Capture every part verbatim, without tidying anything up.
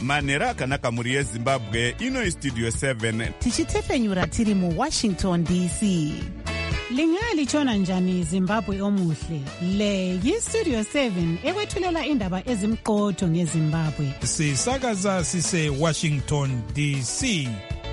manhero akanaka mhuri yezimbabwe. Ino istudio seven tichitefenyura tiri muwashington D C. Lingalitshona njani Zimbabwe omuhle? Le yistudio seven ekwethulela indaba ezimqotho ngeZimbabwe. Sisakaza sise Washington D C.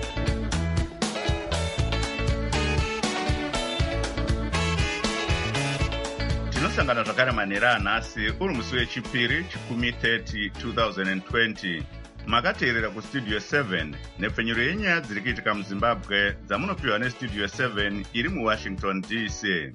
Tinosangana zvakare manhero anhasi uri musi wechipiri chikumi thirty twenty twenty. Makateerera kustudio seven nepfenyuro yenyaya dziri kuitika muZimbabwe dzamunopiwa nestudio seven iri muWashington D C.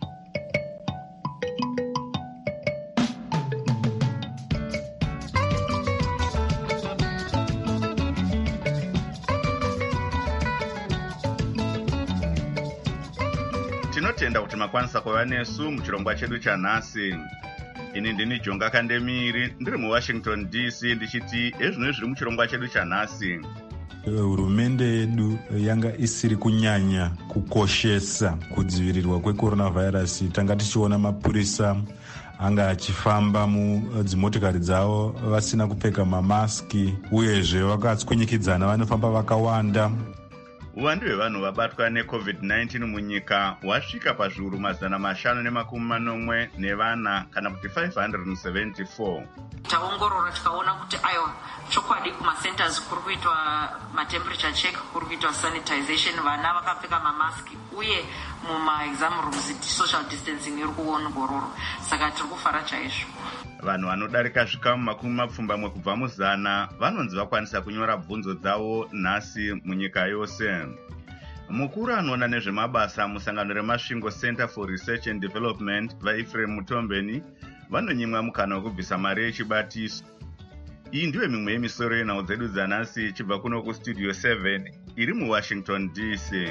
Tinotenda kuti makwanisa kuva nesu muchirongwa chedu chanhasi. Ini ndini Jonga Kandemiri ndiri muWashington D C ndichiti ezvino zviri muchirongwa chedu chanhasi. Hurumende yedu yanga isiri kunyanya kukoshesa kudzivirirwa kwecoronavirus. Tanga tichiona mapurisa anga achifamba mudzimotokari dzavo vasina kupfeka mamaski, uyezve vakatswinyikidzana vanofamba vakawanda. Uwandu hwevanhu vabatwa necovid nineteen munyika hwasvika pazviuru mazana mashanu nemakumi manomwe nevana kana kuti five hundred seventy-four. Taongorora tikaona kuti aiwa chokwadi kumacenters kuri kuitwa matemperature check, kuri kuitwa sanitization, vana vakapfeka mamaski uye mumaexam rooms social distancing iri kuongororwa. Saka tiri kufara chaizvo. Vanhu vanodarika zvikamu makumi mapfumbamwe kubva muzana vanonzi vakwanisa kunyora bvunzo dzavo nhasi munyika yose. Mukuru anoona nezvemabasa musangano remasvingo Center for Research and Development vaEphraim Mutombeni vanonyimwa mukana wekubvisa mari yechibatiso. Iyi ndiyo mimwe yemisoro yenhau dzedu dzanhasi ichibva kuno kustudio seven iri muWashington D C.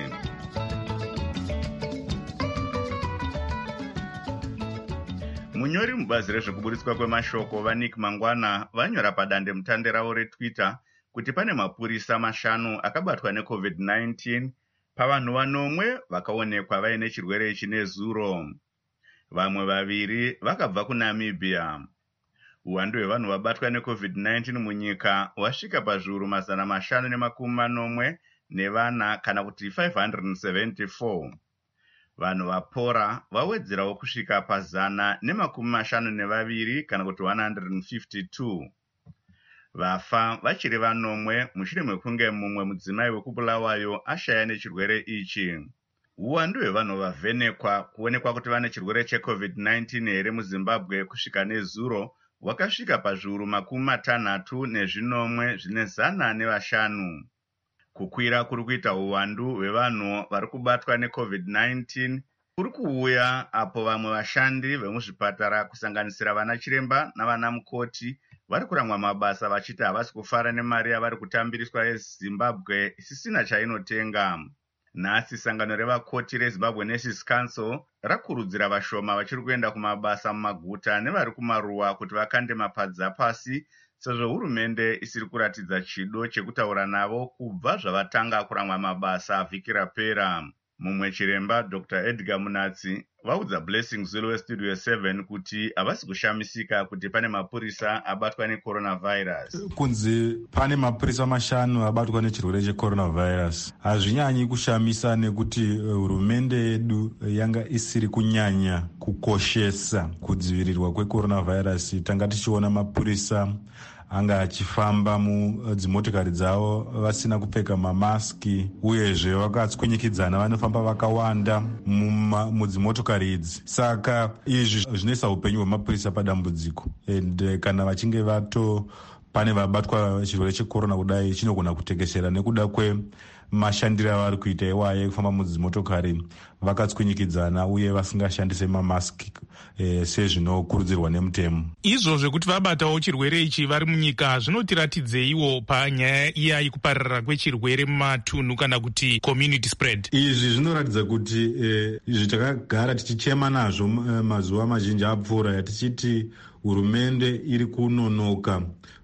Munyori mubazi rezvekuburitswa kwemashoko vaNick Mangwana vanyora padande mutande ravo reTwitter kuti pane mapurisa mashanu akabatwa necovid nineteen pavanhu vanomwe vakaonekwa vaine chirwere ichi nezuro. Vamwe vaviri vakabva kuNamibia. Uwandu hwevanhu vabatwa necovid nineteen munyika hwasvika pazviuru mazana mashanu nemakumi manomwe nevana kana kuti five hundred seventy-four. Vanhu vapora vawedzerawo kusvika pazana nemakumi mashanu nevaviri kana kuti one hundred fifty-two. Vafa vachiri vanomwe mushure mekunge mumwe mudzimai wekubulawayo ashaya nechirwere ichi. Uwandu hwevanhu vavhenekwa kuonekwa kuti vane chirwere checovid nineteen here muZimbabwe kusvika nezuro hwakasvika pazviuru makumi matanhatu nezvinomwe zvine zana nevashanu. Kukwira kuri kuita uwandu hwevanhu vari kubatwa necovid nineteen kuri kuuya apo vamwe vashandi vemuzvipatara kusanganisira vana chiremba navana mukoti vari kuramwa mabasa vachiti havasi kufara nemari yavari kutambiriswa yeZimbabwe isisina chainotenga. Nhasi sangano revakoti reZimbabwe Nurses Council rakurudzira vashoma vachiri kuenda kumabasa mumaguta nevari kumaruwa kuti vakande mapadza pasi sezvo hurumende isiri kuratidza chido chekutaura navo kubva zvavatanga kuramwa mabasa vhiki rapera. Mumwe chiremba Doctor Edgar Munatsi vaudza Blessing Zulu westudio seven kuti havasi kushamisika kuti pane mapurisa abatwa necoronavirus. Kunzi pane mapurisa mashanu abatwa nechirwere checoronavirus hazvinyanyi kushamisa nekuti hurumende yedu yanga isiri kunyanya kukoshesa kudzivirirwa kwecoronavirus. Tanga tichiona mapurisa anga achifamba mudzimotokari dzavo vasina kupfeka mamaski, uyezve vakatswinyikidzana vanofamba vakawanda mudzimotokari idzi. Saka izvi zvinoisa upenyu hwemapurisa padambudziko, and kana vachinge vato pane vabatwa chirwere checorona kudai chinogona kutekeshera nekuda kwemashandiro avari kuita iwaye kufamba mudzimotokari vakatswinyikidzana uye vasingashandise mamaski e, sezvinokurudzirwa nemutemo. Izvo zvekuti vabatawo chirwere ichi vari munyika zvinotiratidzeiwo panyaya iya yekupararira kwechirwere mumatunhu kana kuti community spread. Izvi zvinoratidza kuti e, izvi takagara tichichema nazvo e, mazuva mazhinji apfuura tichiti hurumende iri kunonoka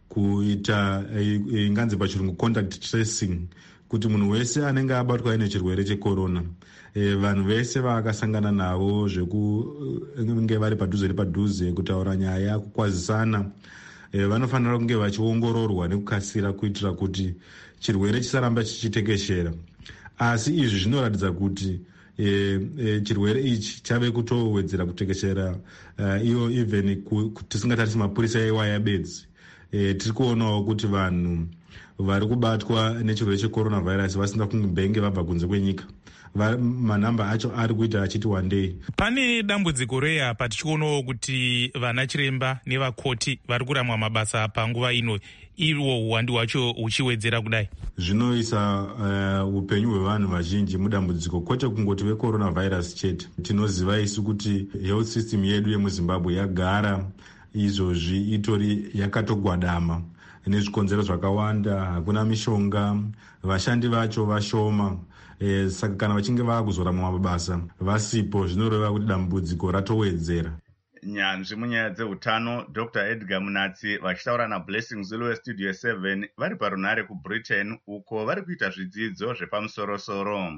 kuita e, inganzi pachirungu contact tracing, kuti munhu wese anenge abatwa ine chirwere checorona, e, vanhu vese vakasangana navo zvekunge vari padhuze nepadhuze, kutaura nyaya kukwazisana e, vanofanira kunge vachiongororwa nekukasira kuitira kuti chirwere chisaramba chichitekeshera. Asi izvi zvinoratidza kuti e, e, chirwere ichi chave kutowedzera kutekeshera uh, iyo even tisingatarisi mapurisa eiwaya bedzi. E, tiri kuonawo kuti vanhu vari kubatwa nechirwere checoronavirus vasina kunge vabva kunze kwenyika, manhamba acho ari kuita achiti wandei. Pane dambudziko reapa tichionawo kuti vana chiremba nevakoti vari kuramwa mabasa panguva ino, iwo uwandu hwacho huchiwedzera kudai. Zvinoisa uh, upenyu hwevanhu vazhinji mudambudziko, kwete kungoti vecoronavirus chete. Tinoziva isu kuti health system yedu yemuZimbabwe yagara izvozvi itori yakatogwadama nezvikonzero zvakawanda, hakuna mishonga, vashandi vacho vashoma. E, saka kana vachinge vaakuzorama mabasa vasipo, zvinoreva kuti dambudziko ratowedzera. Nyanzvi munyaya dzeutano Doctor Edgar Munatsi vachitaura naBlessing Zulu weStudio seven vari parunare kuBritain, uko vari kuita zvidzidzo zvepamusorosoro.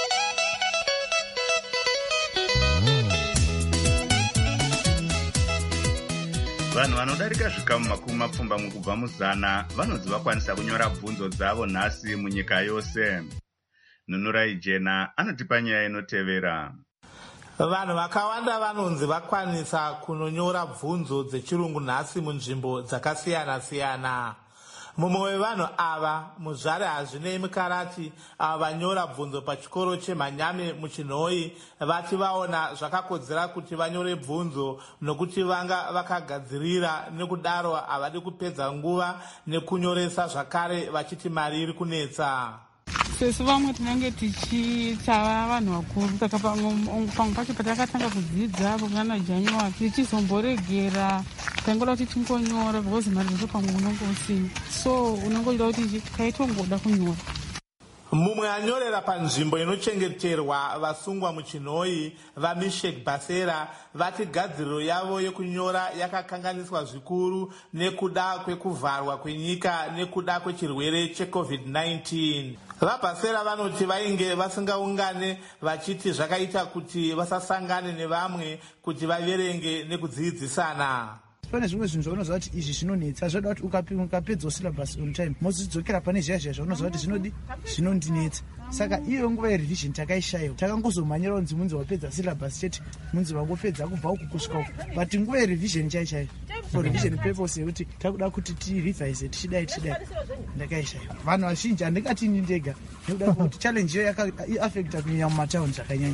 Vanhu vanodarika zvikamu makumi mapfumbamwe kubva muzana vanonzi vakwanisa kunyora bvunzo dzavo nhasi munyika yose. Nunurai Jena anotipa nyaya inotevera. Vanhu vakawanda vanonzi vakwanisa kunonyora bvunzo dzechirungu nhasi munzvimbo dzakasiyana-siyana. Mumwe wevanhu ava muzvare Hazvinei Mukarati ava vanyora bvunzo pachikoro cheManyame muChinhoi vati vaona zvakakodzera kuti vanyore bvunzo nokuti vanga vakagadzirira, nekudaro havadi kupedza nguva nekunyoresa zvakare vachiti mari iri kunetsa. Sesu vamwe tinenge tichitava vanhu vakuru, saka pamwe pacho patakatanga kudzidza pokana January tichizomboregera taingoda kuti tingonyora because mari dzacho pamwe unenge usina, so unongoda kuti kaitongoda kunyora. Mumwe anyorera panzvimbo inochengeterwa vasungwa muChinhoi vaMishek Basera vati gadziriro yavo yekunyora yakakanganiswa zvikuru nekuda kwekuvharwa kwenyika nekuda kwechirwere checovid nineteen. VaBasera vanoti vainge vasingaungane vachiti zvakaita kuti vasasangane nevamwe kuti vaverenge nekudzidzisana. Pane zvimwe zvinhu zvaunoziva kuti izvi zvinonetsa, zvoda kuti ukapedza syllabus on time mozidzokera pane zviya zviya zvaunoziva kuti zvinodi zvinondinetsa. Saka iyo nguva yerevision takaishayiwa, takangozomhanyira kunzi munzi wapedza syllabus chete, munzi wangopedza kubva uku kusvika uku, but nguva yerevision chaichayo for revision purpose yekuti takuda kuti tirevise tichidai tichidai, ndakaishayiwa. Vanhu vazhinji handingati ini ndega, nekuda kuti challenge iyo yakaafecta kunyanya mumataundi zvakanyanya.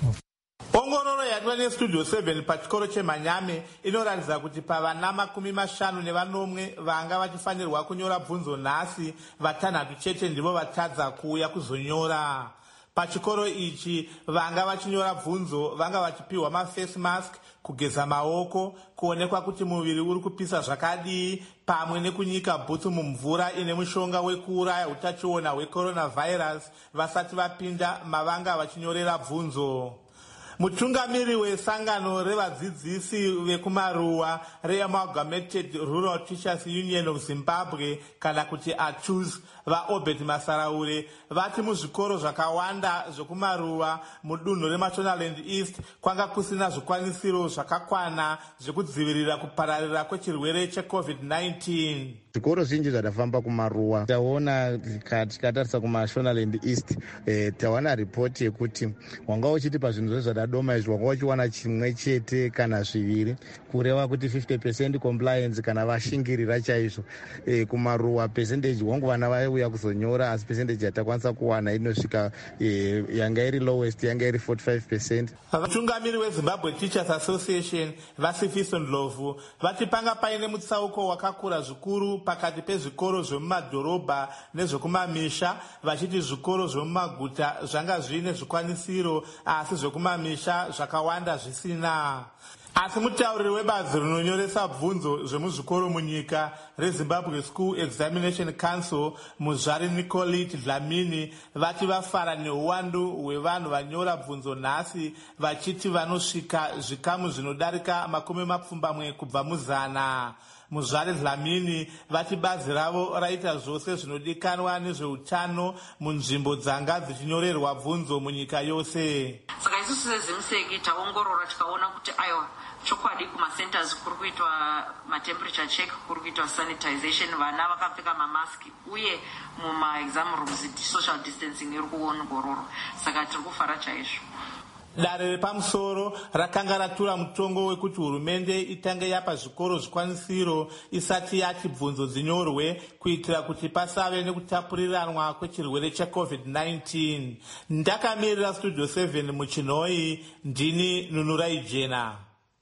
Ongororo yaitwa neStudio seven pachikoro cheManyame inoratidza kuti pavana makumi mashanu nevanomwe vanga vachifanirwa kunyora bvunzo nhasi, vatanhatu chete ndivo vatadza kuuya kuzonyora. Pachikoro ichi vanga vachinyora bvunzo vanga vachipiwa maface mask, kugeza maoko, kuonekwa kuti muviri uri kupisa zvakadii, pamwe nekunyika bhutsu mumvura ine mushonga wekuuraya utachiona hwecoronavirus vasati vapinda mavanga vachinyorera bvunzo. Mutungamiri wesangano revadzidzisi vekumaruwa reAmalgamated Rural Teachers Union of Zimbabwe kana kuti A T U S vaObert Masaraure vati muzvikoro zvakawanda zvekumaruwa mudunhu reMashonaland East kwanga kusina zvikwanisiro zvakakwana zvekudzivirira kupararira kwechirwere checovid nineteen. Zvikoro zvinji zvadafamba kumaruwa taona tikatarisa kuMashonaland East eh, tawana ripoti yekuti wanga uchiti pazvinhu zvadadoma izvi wanga uchiwana chimwe chete kana zviviri, kureva kuti fifty percent compliance kana vashingirira chaizvo. Eh, kumaruwa percentage wangu vana vaiuya kuzonyora, asi percentage yatakwanisa kuwana inosvika eh, yanga iri lowest yanga iri forty-five percent. Vatungamiri weZimbabwe Teachers Association vaSifiso Ndlovu vati panga paine mutsauko wakakura zvikuru pakati pezvikoro zvemumadhorobha nezvekumamisha, vachiti zvikoro zvemumaguta zvanga zvine zvikwanisiro asi zvekumamisha zvakawanda zvisina. Asi mutauriri webazi rinonyoresa bvunzo zvemuzvikoro munyika reZimbabwe School Examination Council muzvari Nicolette Dlamini vati vafara neuwandu hwevanhu vanyora bvunzo nhasi, vachiti vanosvika zvikamu zvinodarika makumi mapfumbamwe kubva muzana. Muzvare Dlamini vati bazi ravo raita zvose zvinodikanwa nezveutano munzvimbo dzanga dzichinyorerwa bvunzo munyika yose. Saka isusu sezimuseki taongorora tikaona kuti aiwa chokwadi kumacenters kuri kuitwa matemperature check, kuri kuitwa sanitization, vana vakapfeka mamaski uye mumaexam rooms social distancing iri kuongororwa. Saka tiri kufara chaizvo. Dare repamusoro rakanga ratura mutongo wekuti hurumende itange yapa zvikoro zvikwanisiro isati yati bvunzo dzinyorwe kuitira kuti pasave nekutapuriranwa kwechirwere checovid nineteen. Ndakamirira Studio seven muchinoi, ndini Nunurai Jena.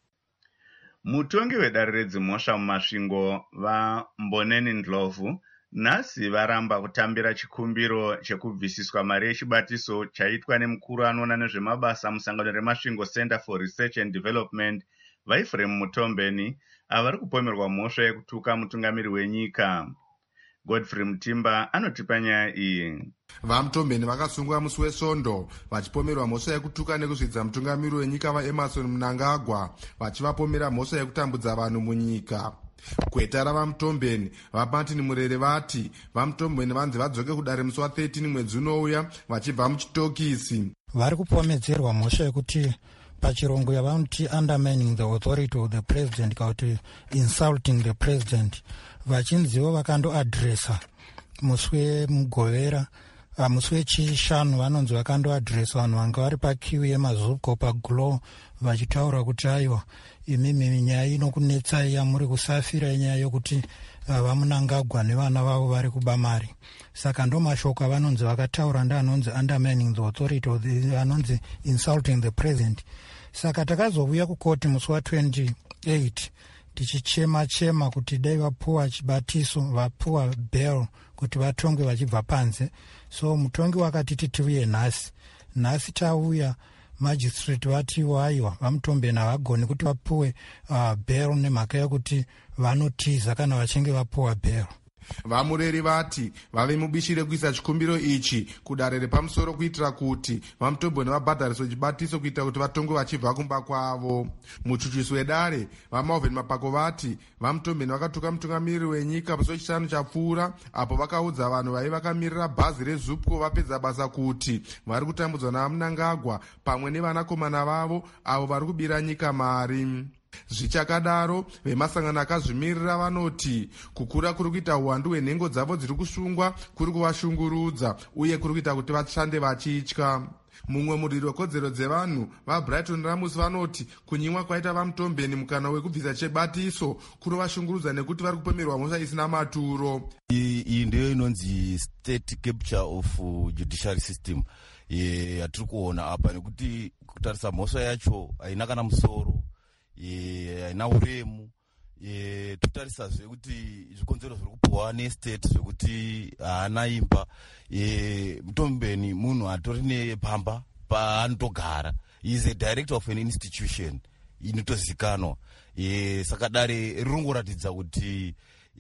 Mutongi wedare redzimhosva mumasvingo vaMboneni Ndlovu nhasi varamba kutambira chikumbiro chekubvisiswa mari yechibatiso chaitwa nemukuru anoona nezvemabasa musangano remasvingo Center for Research and Development vaEphraim Mutombeni avari kupomerwa mhosva yekutuka mutungamiri wenyika. Godfrey Mutimba anotipa nyaya iyi. VaMutombeni vakasungwa musi weSondo vachipomerwa mhosva yekutuka nekuzvidza mutungamiri wenyika vaEmmerson Mnangagwa vachivapomera mhosva yekutambudza vanhu munyika. Kweta ravaMutombeni vaMartin Murere vati vaMutombeni vanzi vadzoke kudare musi wa13 mwedzi unouya vachibva muchitokisi. Vari kupomedzerwa mhosva yekuti pachirungu yavanoti undermining the authority of the president kauti insulting the president, vachinzivo vakandoadresa musi wemugovera musi wechishanu vanonzi vakandoadresa vanhu vanga vari pakiu yemazuko paglow vachitaura kuti aiwa imimi nyaya inokunetsai yamuri kusafira nyaya yokuti vaMnangagwa nevana vavo vari kuba mari. Saka ndo mashoko avanonzi vakataura ndeanonzi undermining the authority of the anonzi insulting the president. Saka takazouya kukoti musi wa28 tichichema chema kuti dai vapuwa chibatiso vapuwa bail kuti vatongwe vachibva panze. So mutongi wakati tiuye nhasi nhasi tauya magistrate vati waiwa vaMutombeni havagoni kuti vapuwe uh, bail nemhaka yekuti vanotiza kana vachinge vapuwa bail. Vamureri vati vave mubishi rekuisa chikumbiro ichi kudare repamusoro kuitira kuti vaMutombeni vabhadhariswe chibatiso kuitira kuti vatongwe vachibva kumba kwavo. Muchuchisi wedare vaMalvin Mapako vati vaMutombeni vakatuka mutungamiriri wenyika musi wechishanu chapfuura apo vakaudza vanhu vai vakamirira bhazi reZupco vapedza basa kuti vari kutambudzwa naMnangagwa pamwe nevanakomana vavo avo vari kubira nyika mari. Zvichakadaro vemasangano akazvimirira vanoti kukura kuri kuita uwandu hwenhengo dzavo dziri kusungwa kuri kuvashungurudza uye kuri kuita kuti vashande vachitya. Mumwe muriri wekodzero dzevanhu vaBrighton Ramus vanoti kunyimwa kwaita vaMutombeni mukana wekubvisa chibatiso kuri vashungurudza nekuti vari kupomerwa mhosva isina maturo. Iyi ndiyo inonzi state capture of judiciary system yatiri kuona apa, nekuti kutarisa mhosva yacho haina kana musoro, haina uremu. Totarisa zvekuti zvikonzero zviri kupuwa nestate zvekuti haana imba. Mutombeni munhu atori nepamba paanotogara. He is a director of an institution inotozikanwa. Saka dare rirongoratidza kuti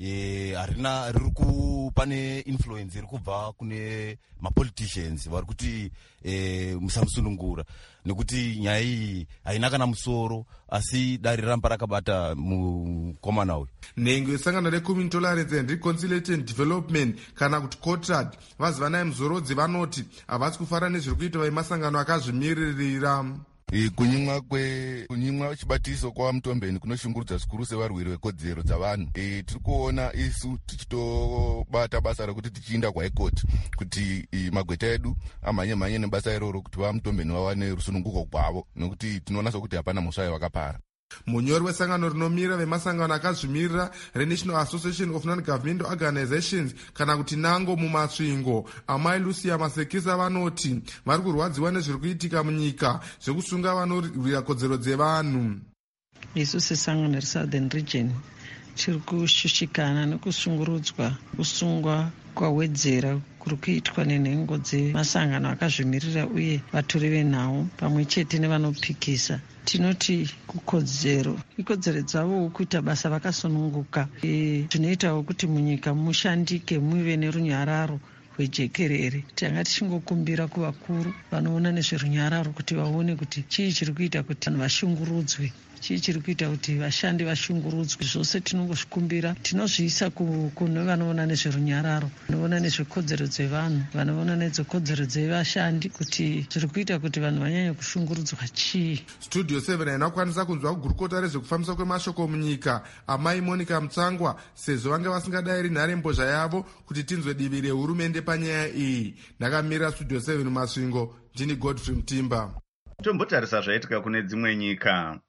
harina riri pane influence iri kubva kune mapoliticians vari kuti musamusunungura, nekuti nyaya iyi haina kana musoro asi dare ramba rakabata mukomana uyu. Nhengo yesangano reCommunity Tolerance and Reconciliation Development kana kuti COTRAD vazivanai muzorodzi vanoti havasi kufara nezviri kuitwa vemasangano akazvimiririra. Kunyimwa kwe kunyimwa chibatiso kwa Mutombeni kunoshungurudza zvikuru sevarwiri vekodzero dzavanhu. E, tiri kuona isu tichitobata basa rekuti tichiinda kwaikoti kuti magweta edu amhanye mhanye nebasa iroro kuti vaMutombeni vawane rusununguko kwavo, nekuti tinoona sokuti hapana mhosva yavakapara. Munyori wesangano rinomira vemasangano akazvimirira reNational Association of Non-Governmental Organizations kana kuti nango mumasvingo Amai Lucia Masekisa vanoti vari kurwadziwa nezviri kuitika munyika zvekusunga vanorwira kodzero dzevanhu. Isu sesangano reSouthern Region tiri kushushikana nekusungurudzwa kusungwa kwawedzera kuri kuitwa nenhengo dzemasangano akazvimirira uye vatori venhau pamwe chete nevanopikisa. Tinoti kukodzero ikodzero dzavo kuita basa vakasununguka, zvinoitawo kuti munyika mushandike muve nerunyararo hwejekerere. Tanga tichingokumbira kuvakuru vanoona nezverunyararo kuti vaone kuti chii chiri kuita kuti vanhu vashungurudzwe, chii chiri kuita kuti vashandi vashungurudzwe. Zvose tinongozvikumbira, tinozviisa kune vanoona nezverunyararo, vanoona nezvekodzero dzevanhu, vanoona nezvekodzero dzevashandi, kuti zviri kuita kuti vanhu vanyanye kushungurudzwa chii. Studio seven inokwanisa kunzwa kugurukota rezvekufambiswa kwemashoko munyika amai Monica Mutsangwa, sezvo vanga vasingadayiri nharembozha yavo kuti tinzwe divi rehurumende panyaya iyi. Ndakamirira Studio seven Masvingo, ndini Godfrey Mutimba. Tombotarisa zvaitika kune dzimwe nyika.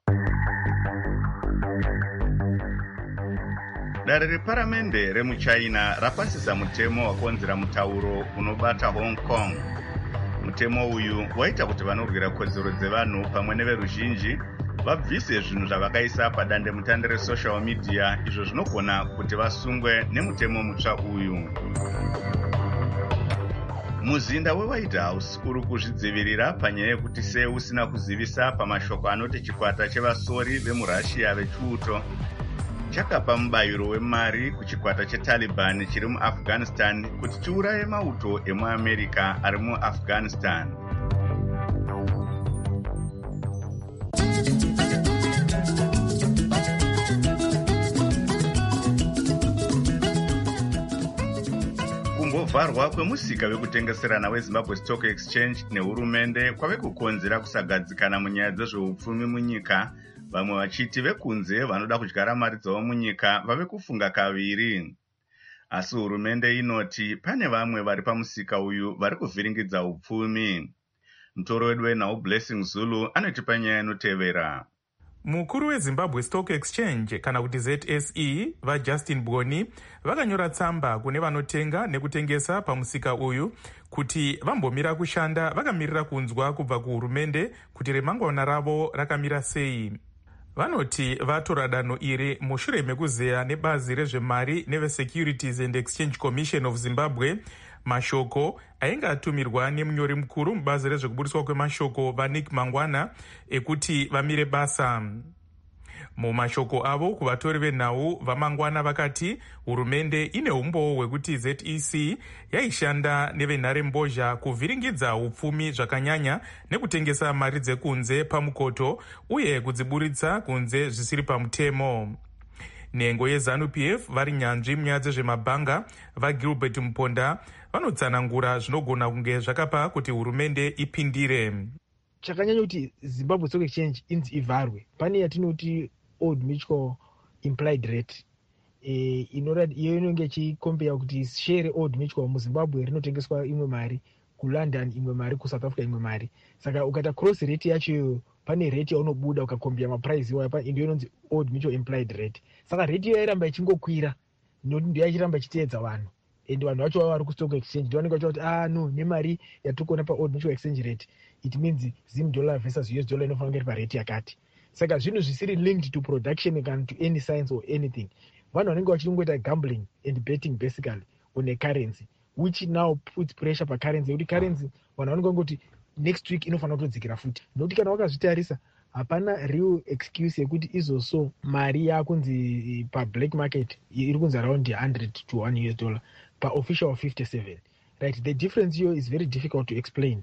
Dare reparamende remuchina rapasisa mutemo wakonzera mutauro unobata Hong Kong. Mutemo uyu waita kuti vanorwira kodzero dzevanhu pamwe neveruzhinji vabvise zvinhu zvavakaisa padande mutande resocial media, izvo zvinogona kuti vasungwe nemutemo mutsva uyu. Muzinda weWhite House uri kuzvidzivirira panyaya yekuti sei usina kuzivisa pamashoko anoti chikwata chevasori vemurussia vechiuto chakapa mubayiro wemari kuchikwata cheTaliban chiri muAfghanistan kuti chiuraye mauto emuAmerica ari muAfghanistan. Kumbovharwa kwemusika wekutengeserana weZimbabwe Stock Exchange nehurumende kwave kukonzera kusagadzikana munyaya dzezveupfumi munyika, vamwe vachiti vekunze vanoda kudyara mari dzavo munyika vave kufunga kaviri. Asi hurumende inoti pane vamwe vari pamusika uyu vari kuvhiringidza upfumi. Mutoro wedu wenhau Blessing Zulu anotipa nyaya inotevera. Mukuru weZimbabwe Stock Exchange kana kuti Z S E vaJustin Bgoni vakanyora tsamba kune vanotenga nekutengesa pamusika uyu kuti vambomira kushanda vakamirira kunzwa kubva kuhurumende kuti remangwana ravo rakamira sei. Vanoti vatora danho iri mushure mekuzeya nebazi rezvemari neveSecurities and Exchange Commission of Zimbabwe mashoko ainge atumirwa nemunyori mukuru mubazi rezvekubudiswa kwemashoko vaNick Mangwana ekuti vamire basa. Mumashoko avo kuvatori venhau vaMangwana vakati hurumende ine umbowo hwekuti Z E C yaishanda nevenharembozha kuvhiringidza upfumi zvakanyanya nekutengesa mari dzekunze pamukoto uye kudziburitsa kunze zvisiri pamutemo. Nhengo yeZanu P F vari nyanzvi munyaya dzezvemabhanga vaGilbert Muponda vanotsanangura zvinogona kunge zvakapa kuti hurumende ipindire. Chakanyanya kuti Zimbabwe Stock Exchange inzi ivharwe, pane yatinoti old mutual implied rate e, inorad iyo inenge ichikombea kuti share old mutual muZimbabwe rinotengeswa imwe mari, kuLondon imwe mari, kuSouth Africa imwe mari. Saka ukata cross rate yacho pane rate yaunobuda ukakombea maprice iwayo pa ndio inonzi old mutual implied rate. Saka rate iyo yairamba ichingokwira noti ndio ichiramba ichiteedza vanhu, and vanhu vacho vari kustock exchange ndio vanenge vachiona kuti ah no nemari yatirikuona pa old mutual exchange rate it means Zim dollar versus U S dollar inofanira kunge iri parate yakati. Saka zvinhu zvisiri linked to production kana to any science or anything. Vanhu vanenge vachingoita gambling and betting basically on a currency which now puts pressure pa currency, kuti currency vanhu vanenge vangoti next week inofanira kutodzikira futi. Nokuti kana wakazvitarisa hapana real excuse yekuti izoso mari yakunzi pa black market iri kunzi around one hundred to one U S dollar pa official fifty-seven, right? The difference here is very difficult to explain.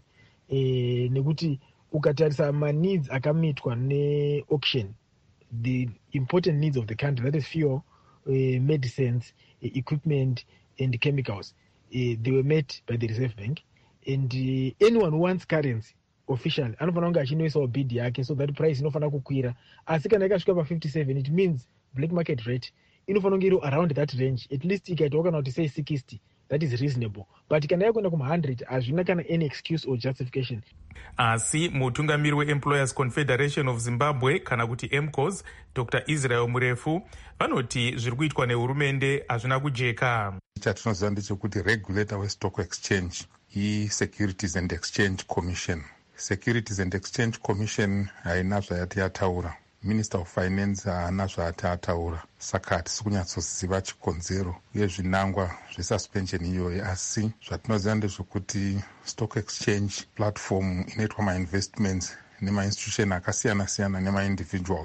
Eh, nekuti ukatarisa ma needs akamitwa ne auction, the important needs of the country, that is fuel, uh, medicines, uh, equipment and chemicals, uh, they were met by the Reserve Bank, and uh, anyone who wants currency officially anofanira kunge achinoisawo bid yake so that price inofanira kukwira. Asi kana ikasvika pa fifty-seven it means black market rate inofanira kunge iri around that range, at least ikaitawo kana kuti say sixty, that is reasonable. But kana yakwenda kuma one hundred hazvina kana any excuse or justification. Asi mutungamiri weEmployers Confederation of Zimbabwe kana kuti M C O S Doctor Israel Murefu vanoti zviri kuitwa nehurumende hazvina kujeka. Chatinoziva ndechekuti regulator westock exchange iSecurities and Exchange Commission. Securities and Exchange Commission haina zvayati yataura, Minister of Finance haana zvaati ataura, saka hatisi kunyatsoziva chikonzero uye zvinangwa zvesuspension iyoyo. Asi zvatinoziva ndezvekuti stock exchange platform inoitwa mainvestments nemainstitution akasiyana siyana nemaindividuals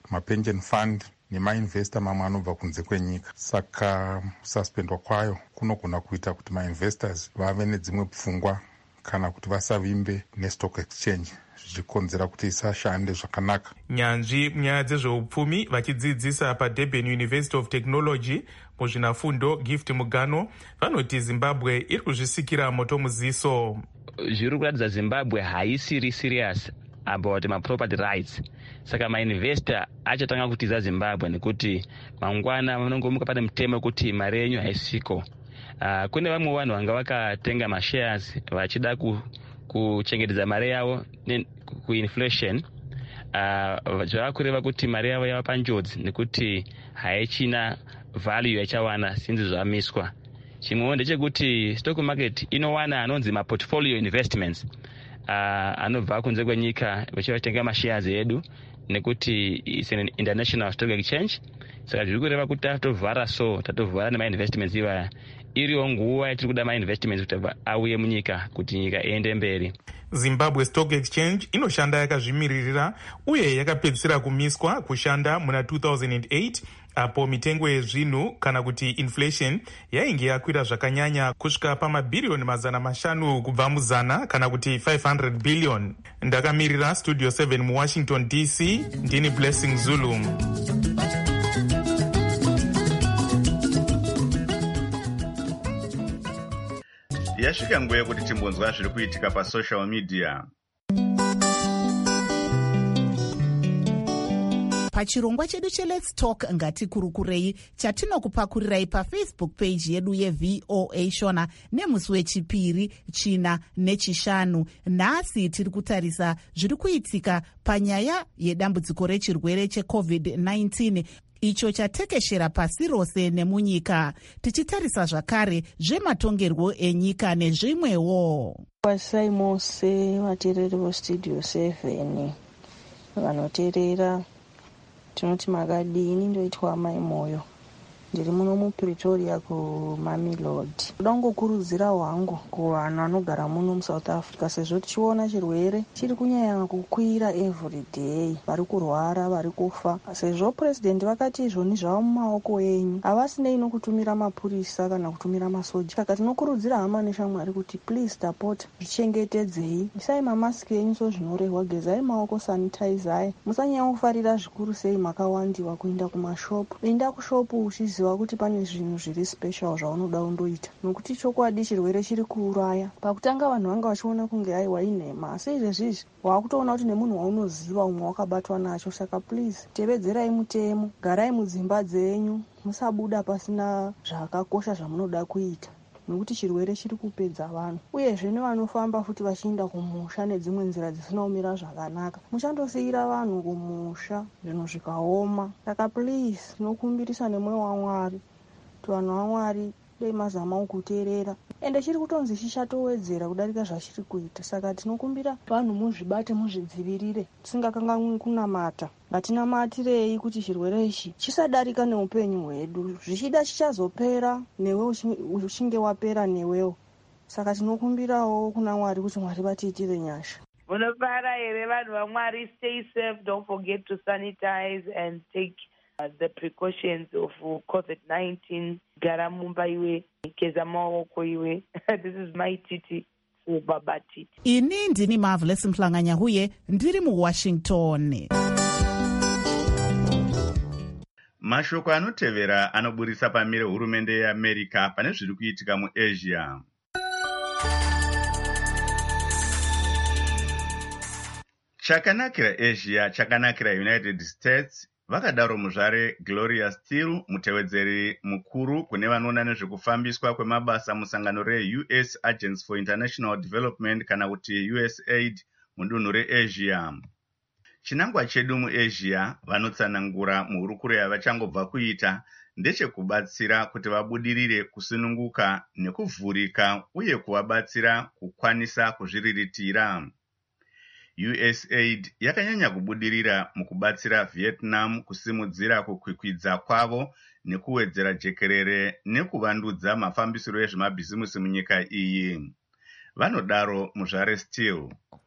mapension fund nemainvesta mamwe anobva kunze kwenyika. Saka suspendwa kwayo kunogona kuita kuti mainvestors vave nedzimwe pfungwa kana kuti vasavimbe nestock exchange, zvichikonzera kuti isashande zvakanaka. Nyanzvi munyaya dzezveupfumi vachidzidzisa paDurban University of Technology muzvinafundo Gift Mugano vanoti Zimbabwe iri kuzvisikira moto muziso. Zviri kuratidza Zimbabwe haisiri serious about ma property rights. Saka mainvestor achatanga kutiza Zimbabwe nekuti mangwana vanongomuka pane mutemo kuti mari yenyu haisiko. Uh, kune vamwe vanhu vanga vakatenga mashares vachida ku, kuchengetedza mari yavo kuinflation. Uh, zvava kureva kuti mari yavo yava panjodzi nekuti haichina value yachawana since zvamiswa. Chimwewo ndechekuti stock market inowana anonzi maportfolio investments uh, anobva kunze kwenyika vachivatenga mashares edu nekuti it's an international stock exchange. Saka zviri kureva kuti tatovhara so tatovhara nemainvestments ivaya iriwo nguva yatiri kuda mainvestments kuti auye munyika kuti nyika iende mberi. Zimbabwe Stock Exchange inoshanda yakazvimiririra uye yakapedzisira kumiswa kushanda muna two thousand eight apo mitengo yezvinhu kana kuti inflation yainge yakwira zvakanyanya kusvika pamabhiriyoni mazana mashanu kubva muzana kana kuti five hundred billion. Ndakamirira Studio seven muWashington D C, ndini Blessing Zulu. Yasvika nguva yekuti timbonzwa zviri kuitika pasocial media. Pachirongwa chedu cheLet's Talk ngatikurukurei chatinokupakurirai paFacebook page yedu yeV O A Shona nemusi wechipiri, china nechishanu. Nhasi tiri kutarisa zviri kuitika panyaya yedambudziko rechirwere checovid nineteen icho chatekeshera pasi rose nemunyika, tichitarisa zvakare zvematongerwo enyika nezvimwewo. Kwasai mose vateereri veStudio seven vanoteerera, tinoti makadini. Ndoitwa Mai Moyo, ndiri muno muPretoria kuMamelodi. Ndoda kungokurudzira hwangu kuvanhu vanogara muno muSouth Africa, sezvo tichiona chirwere chiri kunyanya kukwira every day, vari kurwara, vari kufa. Sezvo president vakati izvoni zvava mumaoko enyu, havasinei nokutumira mapurisa kana kutumira masoja. Saka tinokurudzira hama neshamwari kuti please support, zvichengetedzei, isai mamasiki enyu sozvinorehwa, gezai maoko, sanitizai, musanyanya kufarira zvikuru sei makawandiwa kuenda kumashopu. Enda kushopu uchiziva kuti pane zvinhu zviri special zvaunoda kundoita, nokuti chokwadi chirwere chiri kuuraya. Pakutanga vanhu vanga vachiona kunge aiwa inhema, asi izvezvizvi wakutoona kuti nemunhu waunoziva umwe wakabatwa nacho. Saka please tevedzerai mutemo, garai mudzimba dzenyu, musabuda pasina zvakakosha zvamunoda kuita, nokuti chirwere chiri kupedza vanhu. Uyezve nevanofamba futi vachienda kumusha nedzimwe nzira dzisina kumira zvakanaka, muchandosiyira vanhu kumusha zvinhu zvikaoma. Saka please tinokumbirisa nemwoyo waMwari kuti vanhu vaMwari dei mazamawo kuteerera, ende chiri kutonzi chichatowedzera kudarika zvachiri kuita. Saka tinokumbira vanhu muzvibate, muzvidzivirire, tisingakanganwi kunamata. Ngatinamatirei kuti chirwere ichi chisadarika neupenyu hwedu, zvichida chichazopera newe uchinge wapera newewo. Saka tinokumbirawo kuna Mwari kuti Mwari vatiitire nyasha. Munofara here vanhu vaMwari, stay safe, don't forget to sanitize and take uh, the precautions of COVID nineteen. Gara mumba iwe, geza maoko iwe. This is my Titi. Baba Titi. Ini ndini Marvelous Mhlanganya huye, ndiri muWashington. Mashoko anotevera anoburisa pamire hurumende yeAmerica pane zviri kuitika muAsia. Chakanakira Asia chakanakira United States, vakadaro muzvare Gloria Steele, mutevedzeri mukuru kune vanoona nezvekufambiswa kwemabasa musangano reU S Agency for International Development kana kuti U S A I D mudunhu reAsia. Chinangwa chedu muAsia vanotsanangura muhurukuro yavachangobva kuita ndechekubatsira kuti vabudirire kusununguka nekuvhurika uye kuvabatsira kukwanisa kuzviriritira. U S A I D yakanyanya kubudirira mukubatsira Vietnam kusimudzira kukwikwidza kwavo nekuwedzera jekerere nekuvandudza mafambisiro ezvemabhizimusi munyika iyi. Vanodaro muzvare Steele.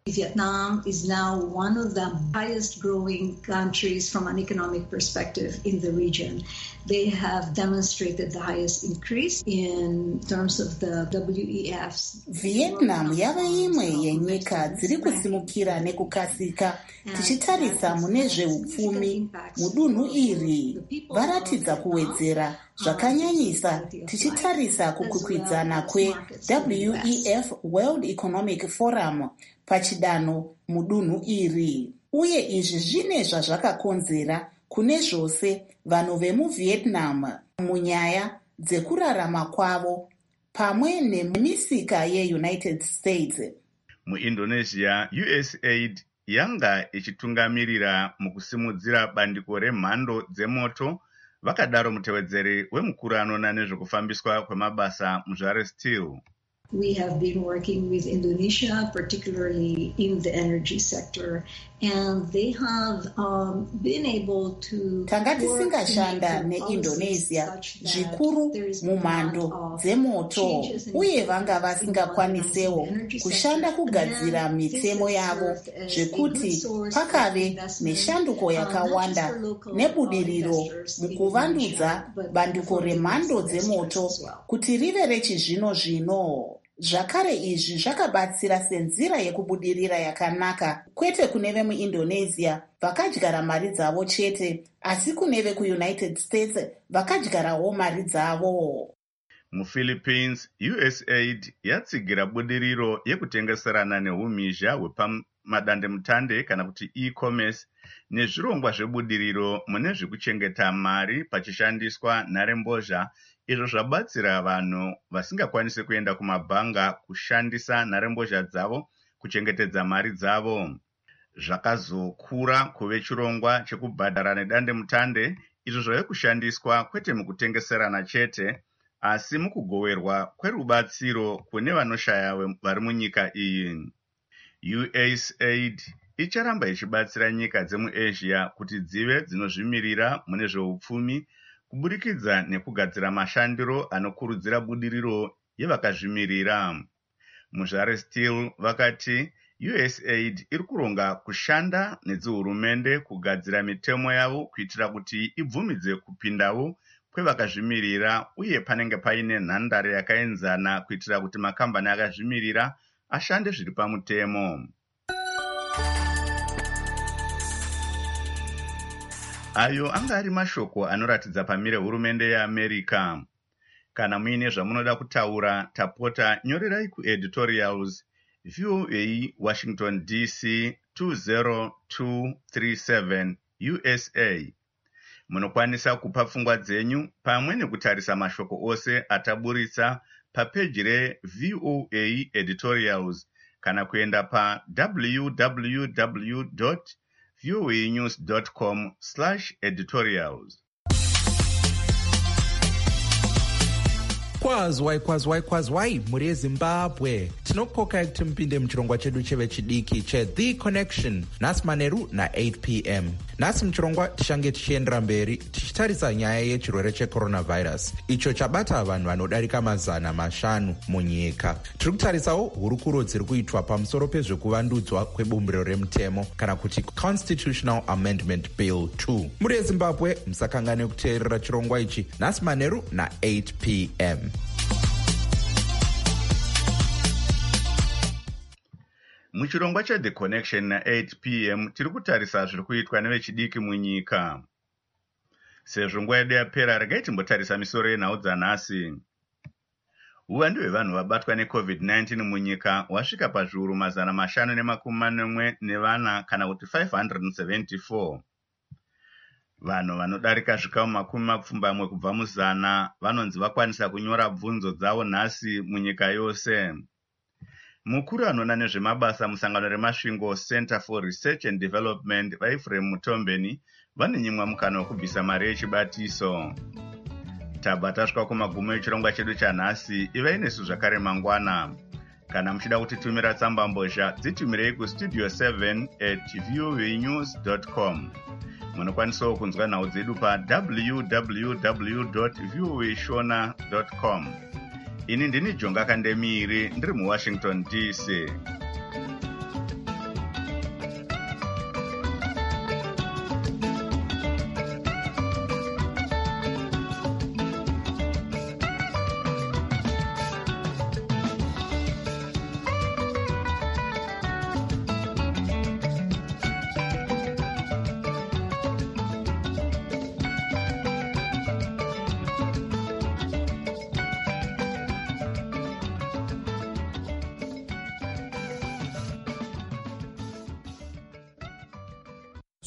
Vietnam is now one of the highest growing countries from an economic perspective in the region. They have demonstrated the highest increase in terms of the W E F's. Vietnam yava imwe yenyika dziri kusimukira nekukasika tichitarisa mune zveupfumi mudunhu iri. Varatidza kuwedzera zvakanyanyisa tichitarisa kukwikwidzana kwe W E F World Economic Forum pachidanho mudunhu iri. Uye izvi zvine zvazvakakonzera kune zvose vanhu vemuvietnam munyaya dzekurarama kwavo pamwe nemisika yeunited states. Muindonesia, U S A I D yanga ichitungamirira mukusimudzira bandiko remhando dzemoto. Vakadaro mutevedzeri wemukuru anoona nezvekufambiswa kwemabasa muzvare steel. We have been working with Indonesia, particularly in the energy sector, and they have um, been able to tanga tisingashanda neIndonesia zvikuru mumhando dzemoto, uye vanga vasingakwanisewo kushanda kugadzira mitemo yavo zvekuti pakave neshanduko yakawanda nebudiriro mukuvandudza bandiko remhando dzemoto kuti rive rechizvino zvino. Zvakare izvi zvakabatsira senzira yekubudirira yakanaka kwete kune vemuIndonesia vakadyara mari dzavo chete, asi kune vekuUnited States vakadyarawo mari dzavo. MuPhilippines, U S A I D yatsigira budiriro yekutengeserana neumhizha hwepamadandemutande kana kuti e-commerce nezvirongwa zvebudiriro mune zvekuchengeta mari pachishandiswa nharembozha, izvo zvabatsira vanhu vasingakwanisi kuenda kumabhanga kushandisa nharembozha dzavo kuchengetedza mari dzavo. Zvakazokura kuve chirongwa chekubhadhara nedandemutande, izvo zvave kushandiswa kwete mukutengeserana chete asi mukugoverwa kwerubatsiro kune vanoshaya vari munyika iyi. U S A I D icharamba ichibatsira nyika dzemuAsia kuti dzive dzinozvimirira mune zveupfumi kuburikidza nekugadzira mashandiro anokurudzira budiriro yevakazvimirira. Muzvare Steel vakati U S A I D iri kuronga kushanda nedzihurumende kugadzira mitemo yavo kuitira kuti ibvumidze kupindawo kwevakazvimirira, uye panenge paine nhandare yakaenzana kuitira kuti makambani akazvimirira ashande zviri pamutemo. Ayo anga ari mashoko anoratidza pamire hurumende yeAmerica. Kana muine zvamunoda kutaura, tapota nyorerai kueditorials V O A Washington D C two zero two three seven U S A. Munokwanisa kupa pfungwa dzenyu pamwe nekutarisa mashoko ose ataburitsa papeji re V O A editorials kana kuenda pa w w w dot voa news dot com slash editorials. Kwazwai kwazwai kwazwai muri yeZimbabwe. Tinokokai kuti mupinde muchirongwa chedu chevechidiki cheThe Connection nhasi manheru na-eight p m. Nhasi muchirongwa tichange tichiendera mberi tichitarisa nyaya yechirwere checoronavirus icho chabata vanhu vanodarika mazana mashanu munyika. Tiri kutarisawo hurukuro dziri kuitwa pamusoro pezvekuvandudzwa kwebumbiro remutemo kana kuti Constitutional Amendment Bill two. Muri yeZimbabwe musakangane kuteerera chirongwa ichi nhasi manheru na-eight p m. Muchirongwa cheThe Connection na-eight p m tiri kutarisa zviri kuitwa nevechidiki munyika. Sezvo nguva yedu yapera, regai timbotarisa misoro yenhau dzanhasi. Uwandu hwevanhu vabatwa neCovid nineteen munyika wasvika pazviuru mazana mashanu nemakumi manomwe nevana kana kuti five hundred seventy-four. Vanhu vanodarika zvikamu makumi mapfumbamwe kubva muzana vanonzi vakwanisa kunyora bvunzo dzavo nhasi munyika yose. Mukuru anoona nezvemabasa musangano remasvingo Center for Research and Development vaEphraim Mutombeni vanenyimwa mukana wekubvisa mari yechibatiso. Tabva tasvika kumagumo echirongwa chedu chanhasi. Ivai nesu zvakare mangwana. Kana muchida kutitumira tsamba mbozha, dzitumirei kustudio seven at voa news dot com. Munokwanisawo kunzwa nhau dzedu pa w w w dot voa shona dot com. Ini ndini Jonga Kandemiri ndiri muWashington D C.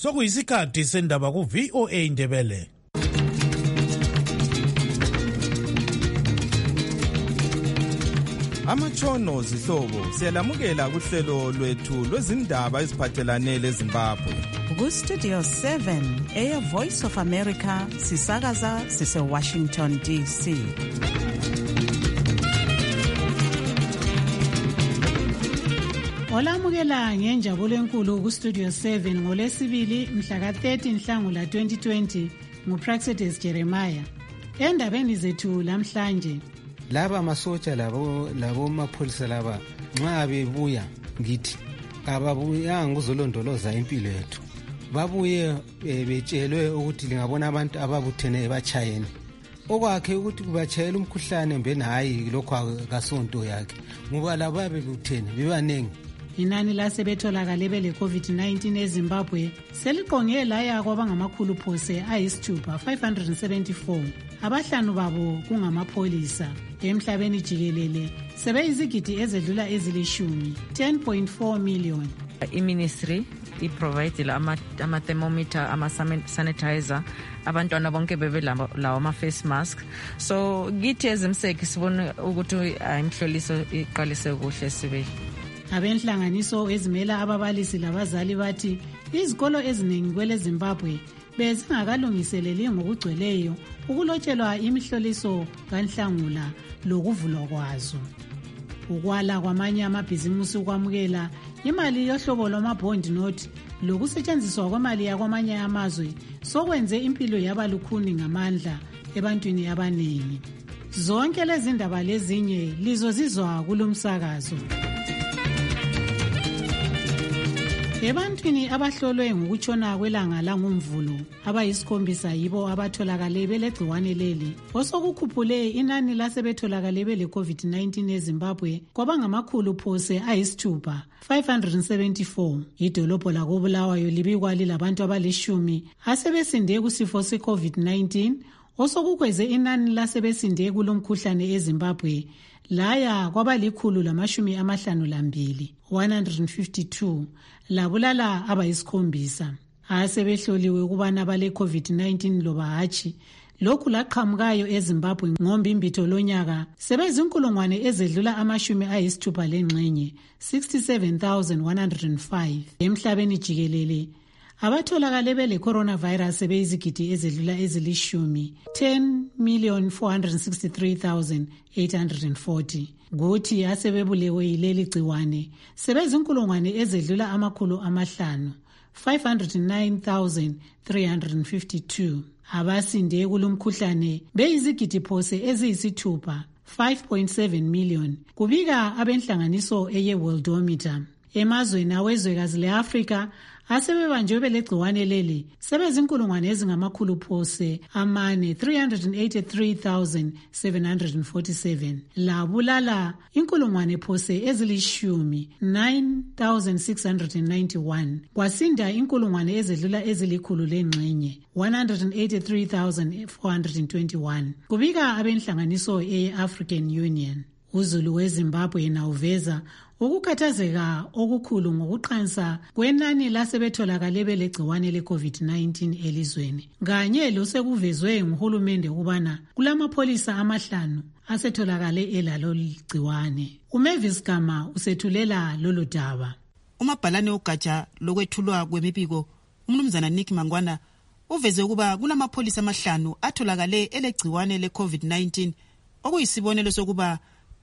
sokuyisikhathi sendaba ku-V O A Ndebele. Amatshono zihlobo siyalamukela kuhlelo lwethu lwezindaba eziphathelane leZimbabwe. Ku-Studio seven, Air Voice of America, sisakaza sise-Washington D C. Olamukela ngenjabulo enkulu ku-Studio seven ngolesibili mhla ka-thirty Nhlangula twenty twenty ngu-Praxedes Jeremiah. Endabeni zethu lamhlanje, laba masotsha labo labo mapholisa laba nxa bebuya ngithi ababuyanga ukuzolondoloza impilo yethu, babuye betshelwe ukuthi lingabona abantu ababuthene bachayeni okwakhe ukuthi kubachayela umkhuhlane mbeni hayi lokho akasonto yakhe ngoba labo babebuthene bebanengi. Inani lasebetholakale bele COVID nineteen eZimbabwe seliqonge laya kwabangamakhulu phose ayisithupha five hundred seventy-four, abahlanu babo kungamapholisa. Emhlabeni jikelele sebeyizigidi ezedlula ezilishumi ten point four million. I-ministry i-provide ama-thermometer, ama-sanitizer, abantwana bonke bebe lawo ama-face mask. So kithi ezimseki sibone ukuthi imhloliso iqalise kuhle sibe. Abenhlanganiso ezimela ababalisi labazali bathi izikolo eziningi kwele Zimbabwe bezingakalungiseleli ngokugcweleyo ukulotshelwa imihloliso kaNhlangula lokuvulwa kwazo. Ukwala kwamanye amabhizimusi ukwamukela imali yohlobo lwamabond note lokusetshenziswa kwemali yakwamanye amazwe sokwenze impilo yabalukhuni ngamandla ebantwini abaningi. Zonke lezi ndaba lezinye lizozizwa kulomsakazo. Ebantwini abahlolwe ngokutshona kwelanga langumvulo abayisikhombisa yibo abatholakale belegciwane leli osokukhuphule inani lasebetholakale bele COVID nineteen eZimbabwe kwabangamakhulu phose ayisithupha five hundred seventy-four. Idolobho lakobulawayo libikwa lilabantu abalishumi asebesinde kusifo se-COVID nineteen osokukweze inani lasebesinde kulomkhuhlane eZimbabwe laya kwabalikhulu lamashumi amahlanu lambili one hundred fifty-two, labulala abayisikhombisa. Asebehloliwe ukubana bale COVID nineteen loba hatshi. Lokhu laqhamukayo eZimbabwe ngombimbitho lonyaka sebezinkulungwane ezedlula amashumi ayisithupha lengxenye sixty-seven thousand one hundred five. Emhlabeni jikelele abatholakale bele coronavirus sebeyizigidi ezedlula ezilishumi ten million four hundred sixty-three thousand eight hundred forty. Kuthi asebebulewe yileli gciwane sebezinkulungwane ezedlula amakhulu amahlanu five hundred nine thousand three hundred fifty-two. Abasinde kulomkhuhlane beyizigidi phose eziyisithupha five point seven million, kubika abenhlanganiso eye Worldometer. Emazweni awezwekazi le-Afrika asebebanjwe belegciwane leli sebezinkulungwane ezingamakhulu phose amane three hundred eighty-three thousand seven hundred forty-seven, labulala inkulungwane phose ezilishumi nine thousand six hundred ninety-one, kwasinda inkulungwane ezedlula ezilikhulu lengxenye one hundred eighty-three thousand four hundred twenty-one, kubika abenhlanganiso e-African Union. Uzulu weZimbabwe na uveza ukukhathazeka okukhulu ngokuqhansa kwenani lasebetholakale belegciwane le-COVID nineteen elizweni, kanye losekuvezwe nguhulumende ukubana kulamapholisa amahlanu asetholakale elalo ligciwane. uMavis Gama usethulela lolu daba. Umabhalane ogatsha lokwethulwa kwemibiko umnumzana Nick Mangwana uveze ukuba kulamapholisa amahlanu atholakale elegciwane le-COVID nineteen, okuyisibonelo sokuba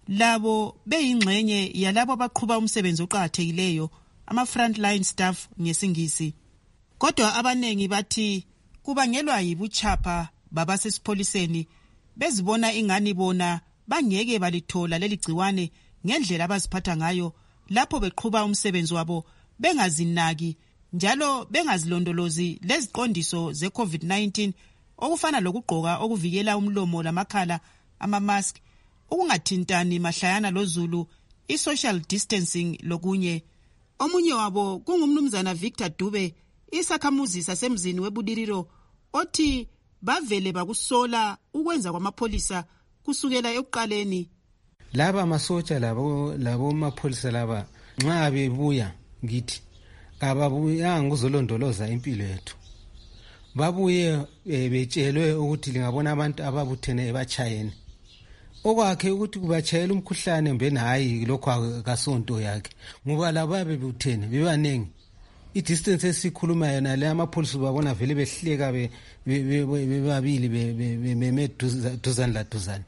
labo beyingxenye yalabo abaqhuba umsebenzi oqhakathekileyo, ama-frontline staff ngesingisi. Kodwa abanengi bathi kubangelwa yibuchapha babasesipholiseni, bezibona ingani bona bangeke balithola leli gciwane ngendlela abaziphatha ngayo lapho beqhuba umsebenzi wabo bengazinaki njalo bengazilondolozi leziqondiso ze-COVID nineteen okufana lokugqoka okuvikela umlomo lamakhala, ama-mask, ukungathintani mahlayana lozulu, i-social distancing lokunye. Omunye wabo kungumnumzana Victor Dube, isakhamuzi sasemzini weBudiriro, othi bavele bakusola ukwenza kwamapholisa kusukela ekuqaleni. Laba masotsha labo labo mapholisa laba nxa bebuya ngithi kababuyanga ukuzolondoloza impilo yethu. Babuye betshelwe ukuthi lingabona abantu ababuthene ebachayeni. Okwakhe ukuthi kubachayela umkhuhlane mbeni hayi lokho akasonto yakhe. Ngoba laba bebuthene bebanengi. I-distance esikhuluma yona le amapolisi babona vele behleka bebabili beme duzane la duzane.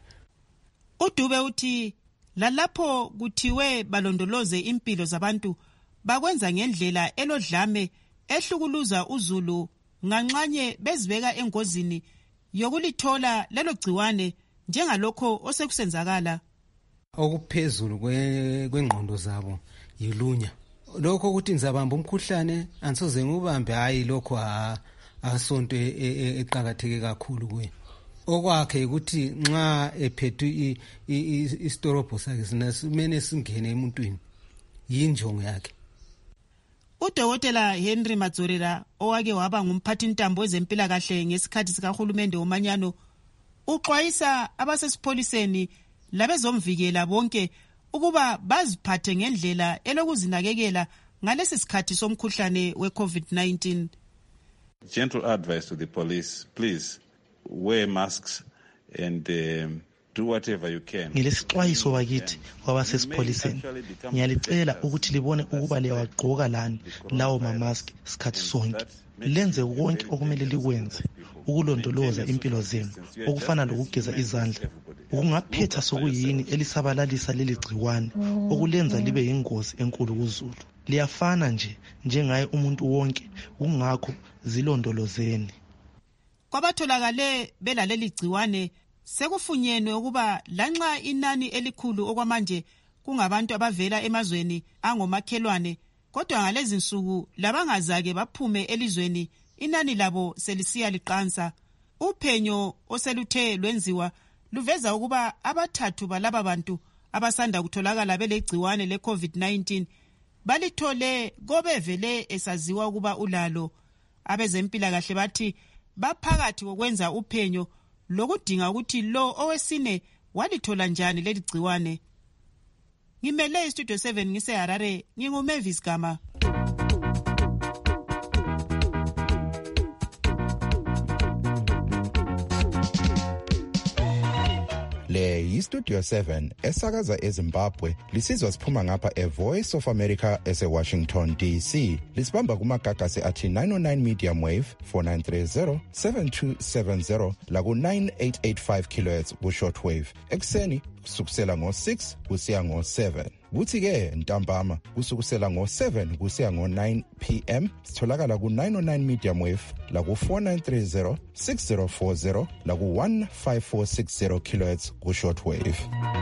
uDube uthi lalapho kuthiwe balondoloze impilo zabantu bakwenza ngendlela elodlame ehlukuluza uzulu nganxanye bezibeka engozini yokulithola lelo gciwane njengalokho osekusenzakala. Okuphezulu kwengqondo zabo yilunya. Lokho ukuthi ngizabamba umkhuhlane ansoze ngubambe hayi lokho asonto eqhakatheke kakhulu kuye. Okwakhe ukuthi nxa ephethwe istorobho sakhe sinemene singene emuntwini yinjongo yakhe. Udokotela Henry Madzorera owake waba ngumphathi ntambo wezempilakahle ngesikhathi sikahulumende womanyano uxwayisa abasesipholiseni labezomvikela bonke ukuba baziphathe ngendlela elokuzinakekela ngalesi sikhathi somkhuhlane we-COVID nineteen. Gentle advice to the police, please wear masks and um, do whatever you can. Ngilesixwayiso wakithi kwabasesipholiseni. Ngiyalicela ukuthi libone ukuba liyawagqoka lani lawo mamaski sikhathi sonke. Lenze konke okumele likwenze ukulondoloza impilo zenu okufana lokugeza izandla. Ukungaphetha sokuyini elisabalalisa leli gciwane okulenza libe yingozi enkulu kuzulu. Liyafana nje njengaye umuntu wonke, kungakho zilondolozeni. Kwabatholakale belaleli gciwane sekufunyenwe ukuba lanxa inani elikhulu okwamanje kungabantu abavela emazweni angomakhelwane, kodwa ngalezi nsuku labangazake baphume elizweni inani labo selisiya liqansa. Uphenyo oseluthe lwenziwa luveza ukuba abathathu balaba bantu abasanda kutholakala belegciwane le-COVID nineteen balithole kobevele esaziwa ukuba ulalo. Abezempilakahle bathi baphakathi kokwenza uphenyo lokudinga ukuthi lo owesine walithola njani leli gciwane. Ngimele iStudio seven ngiseHarare, nginguMavis Gama. Le yiStudio seven esakaza eZimbabwe lisizwa siphuma ngapha eVoice of America eseWashington D C. Lisibamba kumagagasi athi nine oh nine medium wave four nine three zero seven two seven zero laku nine eight eight five kilohertz ku shortwave. Ekseni kusukusela ngo six kusiya ngo seven. Kuthi ke ntambama kusukusela ngo seven kusiya ngo nine p m sitholakala ku nine oh nine medium wave la ku four nine three zero six zero four zero la ku one five four six zero kilohertz ku shortwave.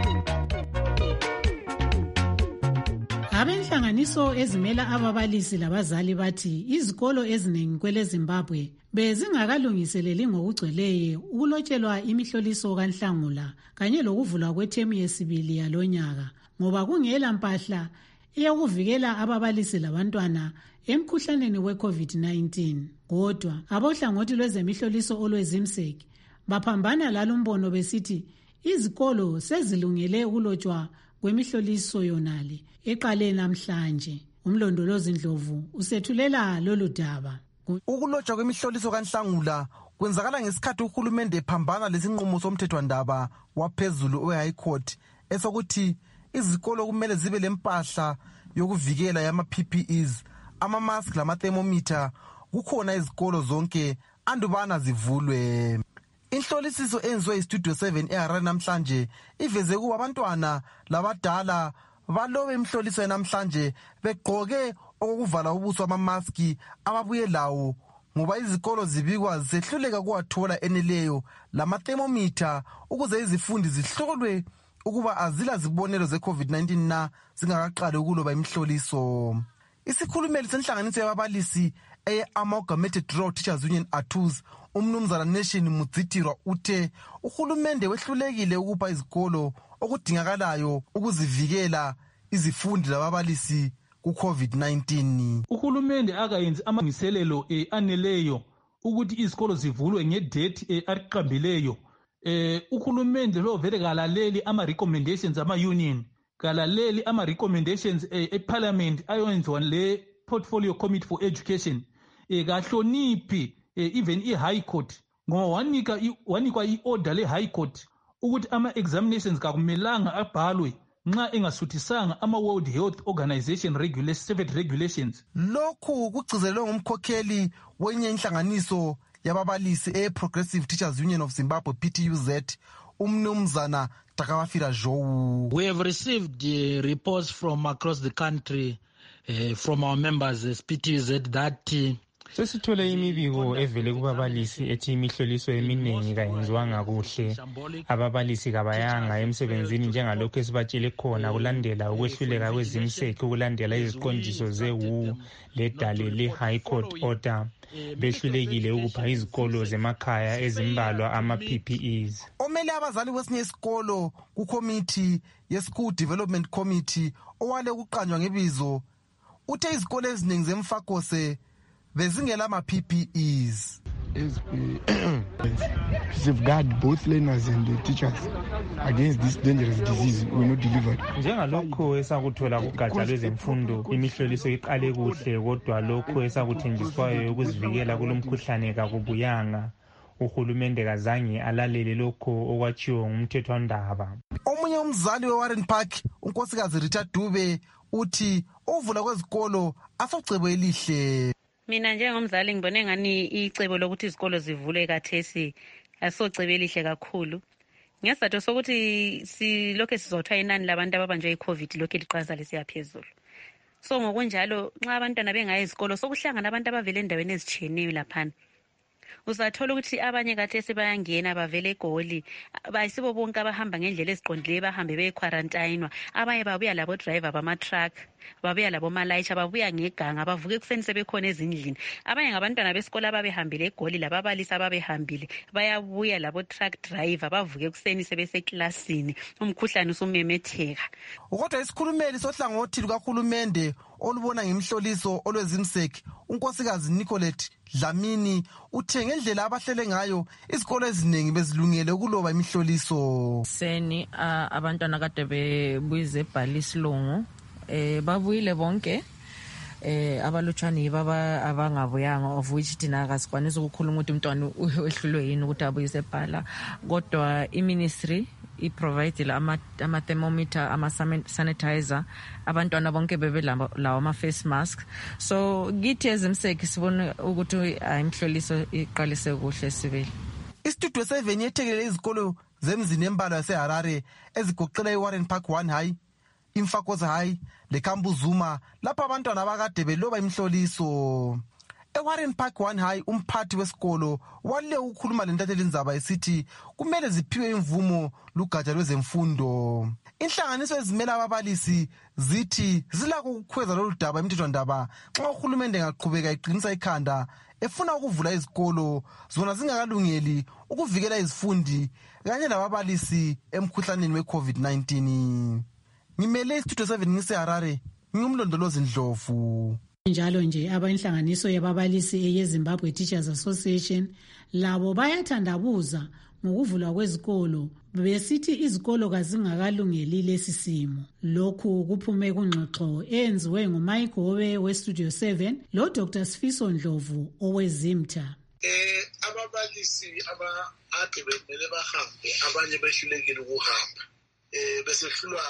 Abenhlanganiso ezimela ababalisi labazali bathi izikolo eziningi kwele Zimbabwe bezingakalungiseleli ngokugcweleyo ukulotshelwa imihloliso kaNhlangula kanye lokuvulwa kwethemu yesibili yalonyaka ngoba kungela mpahla eyokuvikela ababalisi labantwana emkhuhlaneni we-COVID nineteen. Kodwa abohlangothi lwezemihloliso olwezimseki baphambana lalumbono besithi izikolo sezilungele ukulotshwa kwemihloliso yonale eqale namhlanje. Umlondolozi Ndlovu usethulela lolu daba. Ukulotshwa kwemihloliso kaNhlangula kwenzakala ngesikhathi uhulumende ephambana lesinqumo somthethwandaba waphezulu we-High Court esokuthi izikolo kumele zibe lempahla yokuvikela yama-P P Es, ama-mask lama-thermometer kukhona izikolo zonke andubana zivulwe. Inhlolisiso enziwe iStudio seven eHarare namhlanje iveze kuba abantwana labadala balobe imhloliso namhlanje begqoke okuvala ubuso ama-maski ababuye lawo ngoba izikolo zibikwa zisehluleka kuwathola eneleyo lama-thermometer ukuze izifundi zihlolwe ukuba azila zibonelo ze-COVID nineteen na zingakaqali ukuloba imhloliso. Isikhulumeli senhlanganiso yababalisi eye-Amalgamated Rural Teachers Union A T U S umnumzana Nation Mudzitirwa uthe uhulumende wehlulekile ukupha izikolo okudingakalayo ukuzivikela izifundi lababalisi ku-COVID nineteen. Uhulumende akayenzi amalungiselelo eh, aneleyo ukuthi izikolo zivulwe ngedate eh, ariqambileyo. Eh, uhulumende lo vele kalaleli ama-recommendations ama-union, kalaleli ama-recommendations eh, e-parliament ayonziwa le portfolio committee for education eh kahloniphi eh, even i-high court ngoba wanika wanikwa i-order le-high court ukuthi ama-examinations kakumelanga abhalwe nxa engasuthisanga ama-World Health Organization regulations, regulations. Lokhu kugcizelwe ngumkhokheli wenye inhlanganiso yababalisi e-Progressive Teachers Union of Zimbabwe, P T U Z, umnumzana Takawafira Jowu. We have received uh, reports from across the country uh, from our members as P T U Z that uh, sesithole imibiko evele kubabalisi ethi imihloliso eminingi kayenziwanga kuhle, ababalisi kabayanga emsebenzini njengalokho esibatshele khona kulandela ukwehluleka kwezimseki ukulandela iziqondiso ze-W H O ledale le-High Court Order. Behlulekile ukupha izikolo zemakhaya ezimbalwa ama-P P Es. Omele abazali kwesinye isikolo kukomiti ye-School Development Committee owale ukuqanjwa ngebizo uthe izikolo eziningi zemfakose bezingela ama-P P Es. Safeguard both learners and the teachers against this dangerous disease we not delivered. Njengalokho esakuthola kugatsha lwezemfundo, imihloliso iqale kuhle, kodwa lokho esakuthenjiswayo ukuzivikela kulomkhuhlane kakubuyanga. Uhulumende kazange alalele lokho okwatshiwo ngumthethwandaba. Omunye umzali we-Warren Park, unkosikazi Rita Dube, uthi uvula kwezikolo asocebo elihle. Mina njengomzali ngibone ngani icebo lokuthi izikolo zivule kathesi asocebe elihle kakhulu. Ngesizathu sokuthi silokho sizothola inani labantu ababanjwe i-COVID lokho liqhaza lesiyaphezulu. So ngokunjalo nxa abantwana bengayi izikolo sokuhlangana abantu abavele endaweni ezitshiyeneyo laphana. Uzathola ukuthi abanye kathesi bayangena bavele eGoli, bayisibo bonke abahamba ngendlela eziqondileyo bahambe bequarantinwa, abanye babuya labo driver bama-truck, babuya labo malayitsha, babuya ngeganga, bavuke ekuseni sebekhona ezindlini. Abanye ngabantwana besikolo ababehambile eGoli, lababalisi ababehambile bayabuya labo truck driver bavuke ekuseni sebeseklasini, umkhuhlane usumemetheka. Kodwa isikhulumeli sohlangothi lukahulumende olubona ngimhloliso olwezimseki, unkosikazi Nicolette Dlamini, uthe ngendlela abahlele ngayo izikolo eziningi bezilungele ukuloba imihloliso. Seni uh, abantwana kade bebuyize ebhalisilungu eh babuyile bonke eh abalutshani baba abangabuyanga, of which thina akasikwanisa ukukhuluma ukuthi umntwana uhlulwe yini ukuthi abuyise ebhala, kodwa i-ministry i-provide ama ama thermometer, ama sanitizer, abantwana bonke bebe lawo ama face mask. So kithi ezimseki sibona ukuthi imhloliso iqalise kuhle sibili. Istudio seven yethekelele izikolo zemzini embalo yaseHarare ezigoqela iWarren Park one High, Imfakoza High leKambuzuma lapha abantwana bakade beloba imhloliso. eWarren Park one High umphathi wesikolo wale ukukhuluma lentatheli indzaba esithi kumele ziphiwe imvumo lugatsha lwezemfundo. Inhlanganiso ezimela ababalisi zithi zilako ukukhweza lolu daba imthethwandaba xa uhulumende ngaqhubeka iqinisa ikhanda efuna ukuvula izikolo zona zingakalungeli ukuvikela izifundi kanye lababalisi emkhuhlaneni we-COVID nineteen. Ngimele istudio seven ngiseHarare, ngingumlondolozi Ndlovu. Njalo nje abainhlanganiso yababalisi eyeZimbabwe Teachers Association labo bayathandabuza ngokuvulwa kwezikolo besithi izikolo kazingakalungeli lesi simo. Lokhu kuphume kungxoxo eyenziwe nguMayigobe weStudio seven lo Doctor Sifiso Ndlovu owezimtha. Eh ababalisi aba ade bemele bahambe, abanye behlulekile ukuhamba, eh besehlulwa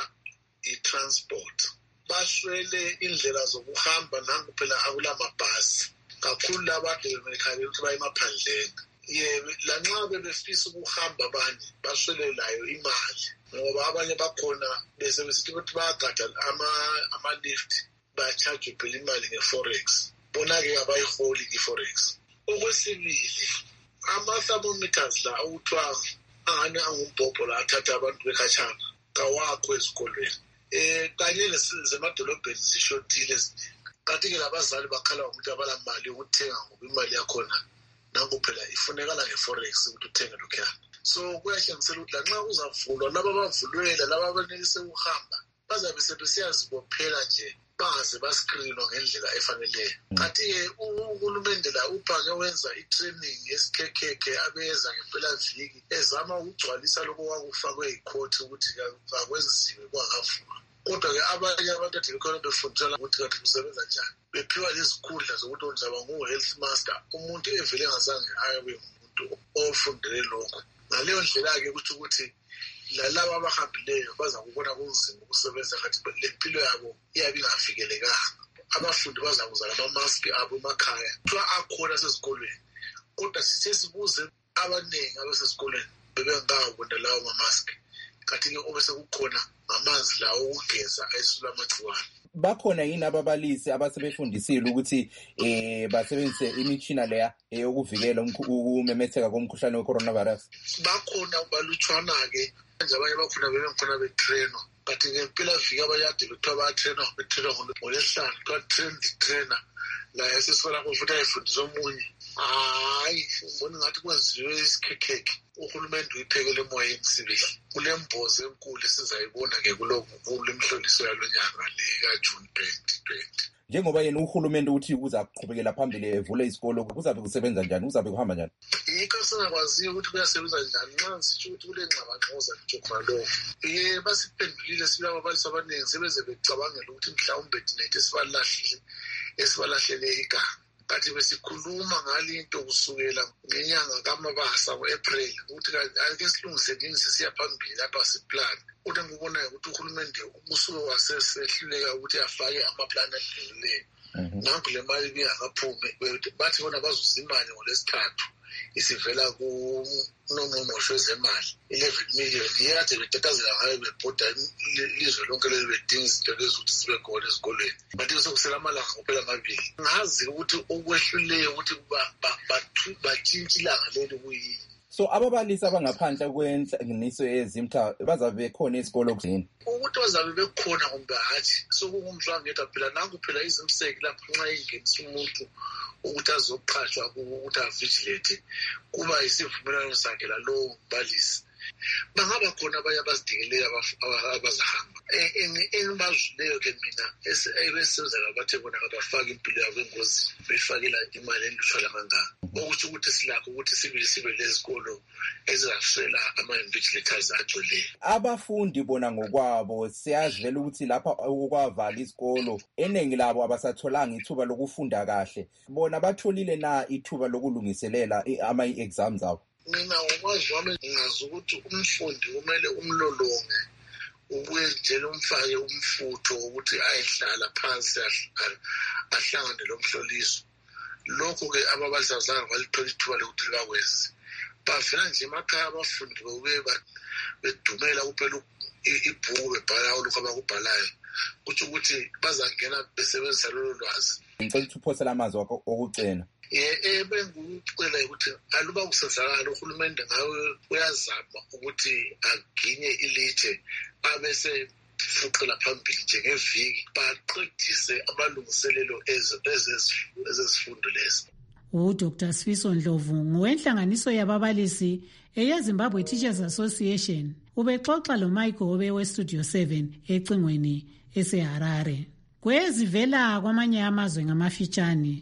i-transport, baswele indlela zokuhamba nangu phela akulamabhasi kakhulu labade bemekhale ukuthi baye emaphandleni. Yebo lanxa bebefisa ukuhamba abanye baswelelayo imali ngoba abanye bakhona bese besithi ukuthi bayagada ama ama lift ba-charge phela imali nge-forex, bona-ke abayiholi i-forex. Okwesibili, ama-thermometers la okuthiwa angane angumbhobho la athatha abantu bekhatshana kawakho ezikolweni. Eh kanye zemadolobheni zishodile eziningi, kanti-ke labazali bakhala ukuthi abalamali yokuthenga ngoba imali yakhona nangu phela ifunekala nge-forex ukuthi uthenge lokhuyana. So kuyahlekisela ukuthi lanxa uzavulwa laba bavulwela laba abanelise ukuhamba bazabe sebesiyazibophela nje bangaze baskrinwa ngendlela efaneleyo. Kanti-ke uhulumende la uphange wenza i-training yesikhekhekhe abeza ngempela viki ezama ukugcwalisa lokho kwakufakwe yikhoti ukuthi akwenziwe kwakavulwa. kodwa-ke abanye abantu ade bekhona befundisana ukuthi kanti kusebenza njani, bephiwa lezikhundla zokuthi ozaba ngu-health master, umuntu evele engazange abe ngumuntu ofundele lokho. Ngaleyo ndlela-ke kusho ukuthi lalabo abahambileyo baza kubona kunzima ukusebenza kanti le mpilo yabo iyabe ingavikelekanga. Abafundi baza kuzala amamaski abo emakhaya kuthiwa akhona sesikolweni, kodwa sithe sibuze abaningi abasesikolweni bebengawubona lawo mamaski, kanti-ke obese kukhona ngamanzi lawo okugeza ayisula amagciwane. Bakhona yini ababalisi abasebefundisile ukuthi eh basebenzise imitshina leya yokuvikela ukumemetheka komkhuhlane we-coronavirus? Bakhona balutshwana-ke nje abanye bakhona bebengikhona betrainwa, kanti ngempela viki abanye ade bethiwa bayatrainwa betrainwa ngolesihlanu kuthiwa train the trainer la esesifana kufuthi ayifundisa omunye. Hayi, ngibona ngathi kwenziwe isikhekhekhe. Uhulumende uyiphekele emoyeni sibili. Kule mbozo enkulu esizayibona-ke kule mhloliso yalonyaka le kaJune twenty twenty. Njengoba yena uhulumende uthi uza kuqhubekela phambili evule isikolo, kuzabe kusebenza njani, kuzabe kuhamba njani? Yikho singakwaziyo ukuthi kuyasebenza njani nxa sisho ukuthi kule ngxabangxoza nje khona lokho. Ye basiphendulile sibila ababalisi abaningi sebeze becabangela ukuthi mhlawumbe thina esibalahlile esibalahlele igama. Kanti besikhuluma ngalinto kusukela ngenyanga kaMabasa ngo-April ukuthi ake silungiseleni sisiya phambili lapha siplan. Kodwa ngibona ukuthi uhulumende usuke wasesehluleka ukuthi afake amaplani adlulileyo. Nanku le mali bingakaphume bathi bona bazuzimali ngolesithathu isivela kuNongqongqoshe wezemali eleven million yade betatazela ngayo bebhoda ilizwe lonke leli bedinga izinto lezi ukuthi zibe khona ezikolweni. Bathi sokusela amalanga kuphela amabili. Ngazi ukuthi okwehluleyo ukuthi batshintshe ilanga leli kuyini. So ababalisi abangaphandle kwenhlanganiso yezimtha bazabe bekhona esikolo kuzini? Ukuthi bazabe bekhona kumbe hathi sokungumzwangedwa phela nanku phela izimseki lapho nxa ingenisa umuntu ukuthi azoqhashwa ukuthi avigilate kuba isivumelwano sakhe lalowo mbalisi. Bangaba khona abanye abazidingeleyo abazahamba. Engibazwileyo-ke mina ebesenzela bathe bona abafake impilo yabo engozini befakela imali enilutshwana kangaka. Okusho ukuthi silakho ukuthi sibili sibe lezikolo ezizaswela ama-invigilators agcweleyo. Abafundi bona ngokwabo siyazi vele ukuthi lapha okwavala isikolo eningi labo abasatholanga ithuba lokufunda kahle. Bona batholile na ithuba lokulungiselela ama-exams abo? Mina ngokwazi wami ngazi ukuthi umfundi kumele umlolonge ubuye nje umfake umfutho ukuthi ayihlala phansi ahlangane lo mhloliso. Lokho-ke ababalisi azange balithola ithuba lokuthi bakwenze. Bavela nje emakhaya abafundi bobuye bedumela kuphela ibhuku bebhala olukho abakubhalayo. Kuthi ukuthi bazangena besebenzisa lolo lwazi. Ngicela ukuthi uphosele amazwi wakho okugcina. Eh bengucela ukuthi aluba kusenzakala uhulumende ngawe uyazama ukuthi aginye ilitshe abese fuqela phambili njengeviki baqedise amalungiselelo ezezifundo lezi. uDr Sifiso Ndlovu ngowenhlanganiso yababalisi eyeZimbabwe Teachers Association ubexoxa loMichael Obe weStudio seven ecingweni eseHarare. Kwezivela kwamanye amazwe ngamafitshane.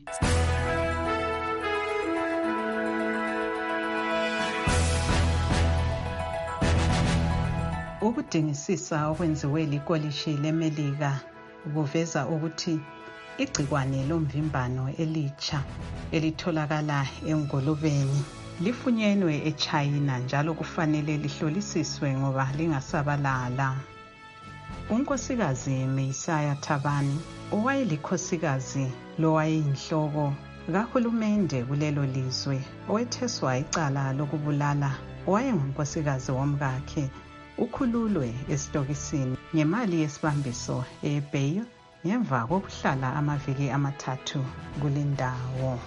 Ukudingisisa okwenziwe likolishi leMelika kuveza ukuthi igcikwane lomvimbano elitsha elitholakala engolobeni lifunyenwe eChina njalo kufanele lihlolisiswe ngoba lingasabalala. Unkosikazi Meisaya Thabani owayelikhosikazi lowayeyinhloko kahulumende kulelo lizwe owetheswa icala lokubulala owayengunkosikazi womkakhe ukhululwe esitokisini ngemali yesibambiso eBail ngemva kokuhlala amaviki amathathu kulendawo.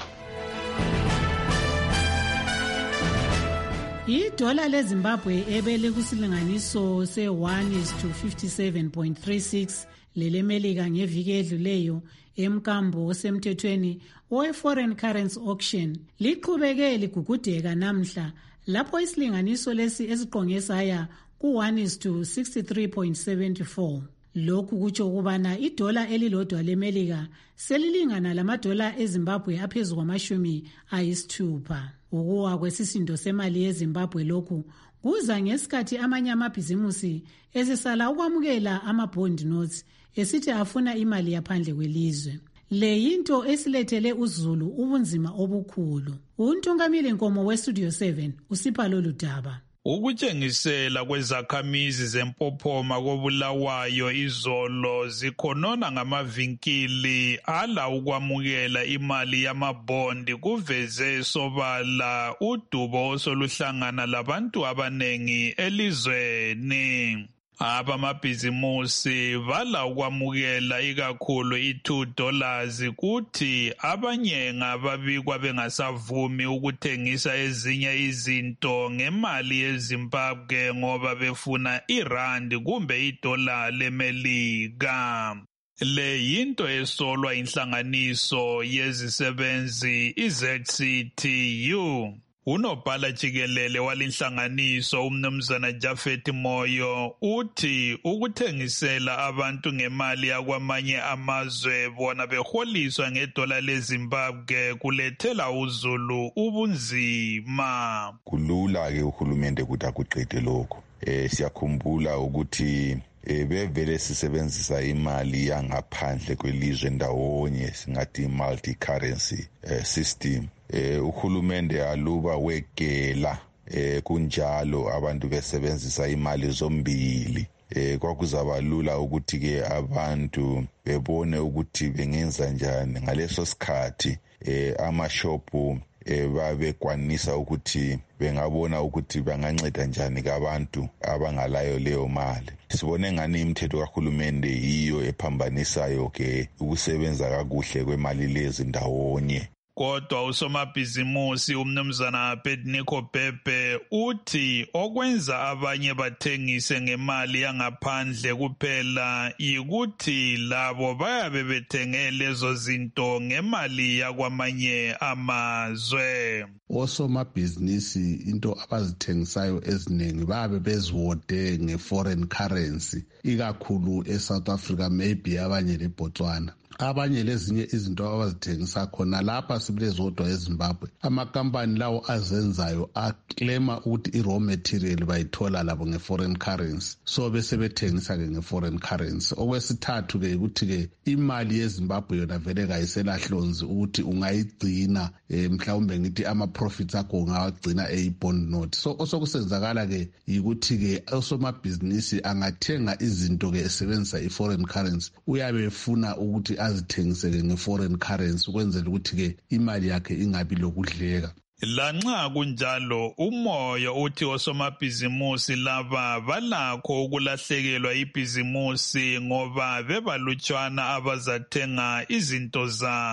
Idola leZimbabwe ebele kusilinganiso se one is to fifty-seven point three six lelemelika ngeviki edluleyo emkambo osemthethweni owe-foreign currency auction liqhubeke ligugudeka namhla lapho isilinganiso lesi esiqonge saya ku one is to sixty-three point seven four. lokhu kutsho ukubana idola elilodwa lemelika selilingana lamadola eZimbabwe aphezu kwamashumi ayisithupha. Ukuwa kwesisindo semali yeZimbabwe lokhu kuza ngesikhathi amanye amabhizimusi esesala ukwamukela ama-bond notes esithi afuna imali yaphandle kwelizwe. Le yinto esilethele uZulu ubunzima obukhulu. Untungamili Nkomo weStudio seven usipha lolu daba. Ukutshengisela kwezakhamizi zempophoma kobulawayo izolo zikhonona ngamavinkili ala ukwamukela imali yamabhondi kuveze sobala udubo osoluhlangana labantu abanengi elizweni. Abamabhizimusi vala ukwamukela ikakhulu i-two dollars kuthi abanye ngababikwa bengasavumi ukuthengisa ezinye izinto ngemali yeZimbabwe ngoba befuna irandi kumbe idola lemelika. Le yinto esolwa inhlanganiso yezisebenzi i-Z C T U. Unobhala jikelele walinhlanganiso umnumzana Japhet Moyo uthi ukuthengisela abantu ngemali yakwamanye amazwe bona beholiswa ngedola leZimbabwe kulethela uZulu ubunzima. Kulula ke uhulumende ukuthi akuqede lokho. Eh siyakhumbula ukuthi E, bevele sisebenzisa imali yangaphandle kwelizwe ndawonye singathi multi-currency eh, system. Eh, uhulumende aluba wegela eh, kunjalo abantu besebenzisa imali zombili. Eh, kwakuzaba lula ukuthi-ke abantu bebone ukuthi bengenza njani ngaleso sikhathi eh, amashopu eh, babekwanisa ukuthi bengabona ukuthi banganceda njani kabantu abangalayo leyo mali. Sibone ngani imithetho kahulumende yiyo ephambanisayo ke ukusebenza kakuhle kwemali lezi ndawonye. Kodwa usomabhizimusi umnumzana Pednico Pepe uthi okwenza abanye bathengise ngemali yangaphandle kuphela yikuthi labo bayabe bethenge lezo zinto ngemali yakwamanye amazwe. Osomabhizinisi into abazithengisayo eziningi bayabe beziwode nge-foreign currency, ikakhulu eSouth Africa, maybe abanye leBotswana. Abanye lezinye izinto abazithengisa khona lapha sibulezodwa eZimbabwe, amakampani lawo azenzayo aclaima ukuthi i-raw material bayithola labo nge-foreign currency, so bese bethengisa ke nge-foreign currency. Okwesithathu ke ukuthi ke imali yeZimbabwe yona vele kayiselahlonzi ukuthi ungayigcina eh, mhlawumbe ngithi ama-profits akho ungawagcina eyi-bond note. So osokusenzakala ke yikuthi ke osomabhizinisi angathenga izinto ke esebenzisa i-foreign currency, uyabe efuna ukuthi azithengisele nge-foreign currency ukwenzela ukuthi-ke imali yakhe ingabi lokudleka. Lanxa kunjalo umoya uthi osomabhizimusi laba balakho ukulahlekelwa ibhizimusi ngoba bebalutshwana abazathenga izinto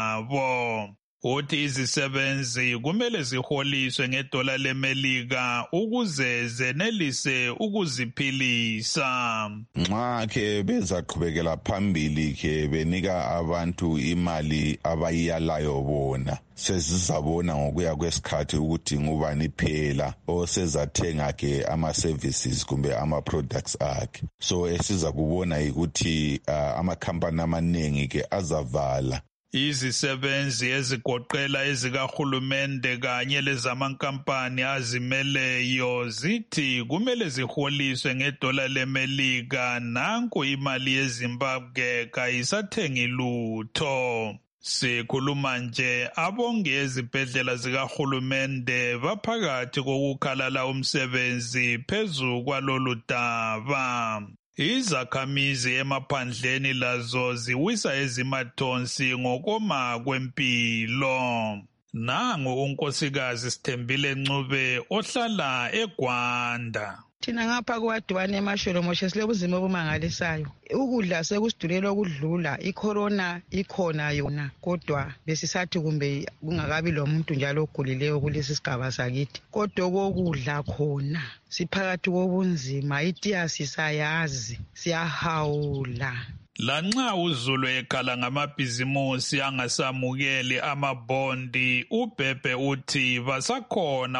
zabo. Uthi izisebenzi kumele ziholiswe ngedola lemelika ukuze zenelise ukuziphilisa. Nxa ke bezaqhubekela phambili ke benika abantu imali abayiyalayo bona, sezizabona ngokuya kwesikhathi ukuthi ngubani phela osezathenga ke ama-services kumbe ama-products akhe. So esiza kubona ukuthi uh, amakhampani amaningi ke azavala. Izisebenzi ezigoqela ezikahulumende kanye lezamankampani azimeleyo zithi kumele ziholiswe ngedola lemelika, nanku imali yeZimbabwe kayisathengi lutho. Sikhuluma nje abongi ezibhedlela zikahulumende baphakathi kokukhalala umsebenzi phezu kwalolu daba. Izakhamizi emaphandleni lazo ziwisa ezimathonsi ngokoma kwempilo. Nangu unkosikazi Sithembile Ncube ohlala eGwanda. Thina ngapha kwadwane eMashoromoshe silobuzima obumangalisayo. Ukudla sekusidulela ukudlula, icorona ikhona yona, kodwa besisathi kumbe kungakabi lo muntu njalo ogulileyo kulesi sigaba sakithi. Kodwa kokudla khona siphakathi kobunzima, itiya sisayazi, siyahawula. Lanxa uZulu ekhala ngamabhizimusi angasamukeli amabhondi, uBhebhe uthi basakhona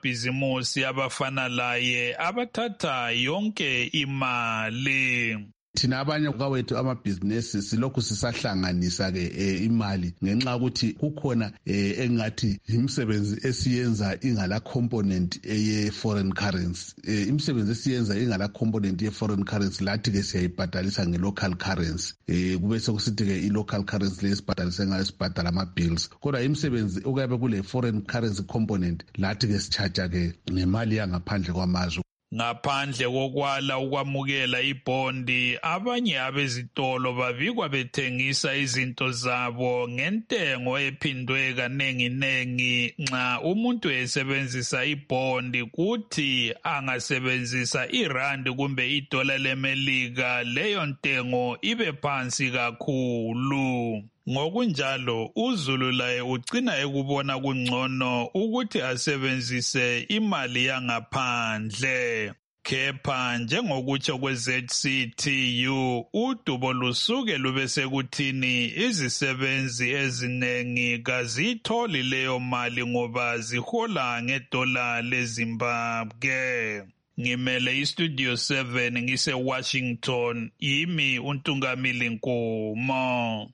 osomabhizimusi abafana laye abathatha yonke imali. thina abanye kwawethu amabhizinesi silokhu sisahlanganisa ke eh, imali ngenxa ukuthi kukhona eh, engathi imisebenzi esiyenza ingala component eye foreign currency eh, imisebenzi esiyenza ingala component ye foreign currency lathi ke siyayibhadalisa nge local currency eh, kube sekusithi ke i local currency lesibhadalise ngayo sibhadala ama bills kodwa imisebenzi okuyabe kule foreign currency component lathi ke sicharge ke nemali yangaphandle kwamazwe. Ngaphandle kokwala ukwamukela ibondi, abanye abezitolo babikwa bethengisa izinto zabo ngentengo ephindwe kanenginengi nxa umuntu esebenzisa ibondi kuthi angasebenzisa irandi kumbe idola lemelika leyo ntengo ibe phansi kakhulu. Ngokunjalo uZulu laye ugcina ekubona kungcono ukuthi asebenzise imali yangaphandle. Kepha njengokutsho kwe-Z C T U udubo lusuke lube sekuthini izisebenzi ezinengi kaziyitholi leyo mali ngoba zihola ngedola leZimbabwe. Ngimele iStudio seven ngise Washington, yimi uNtungamili Nkomo.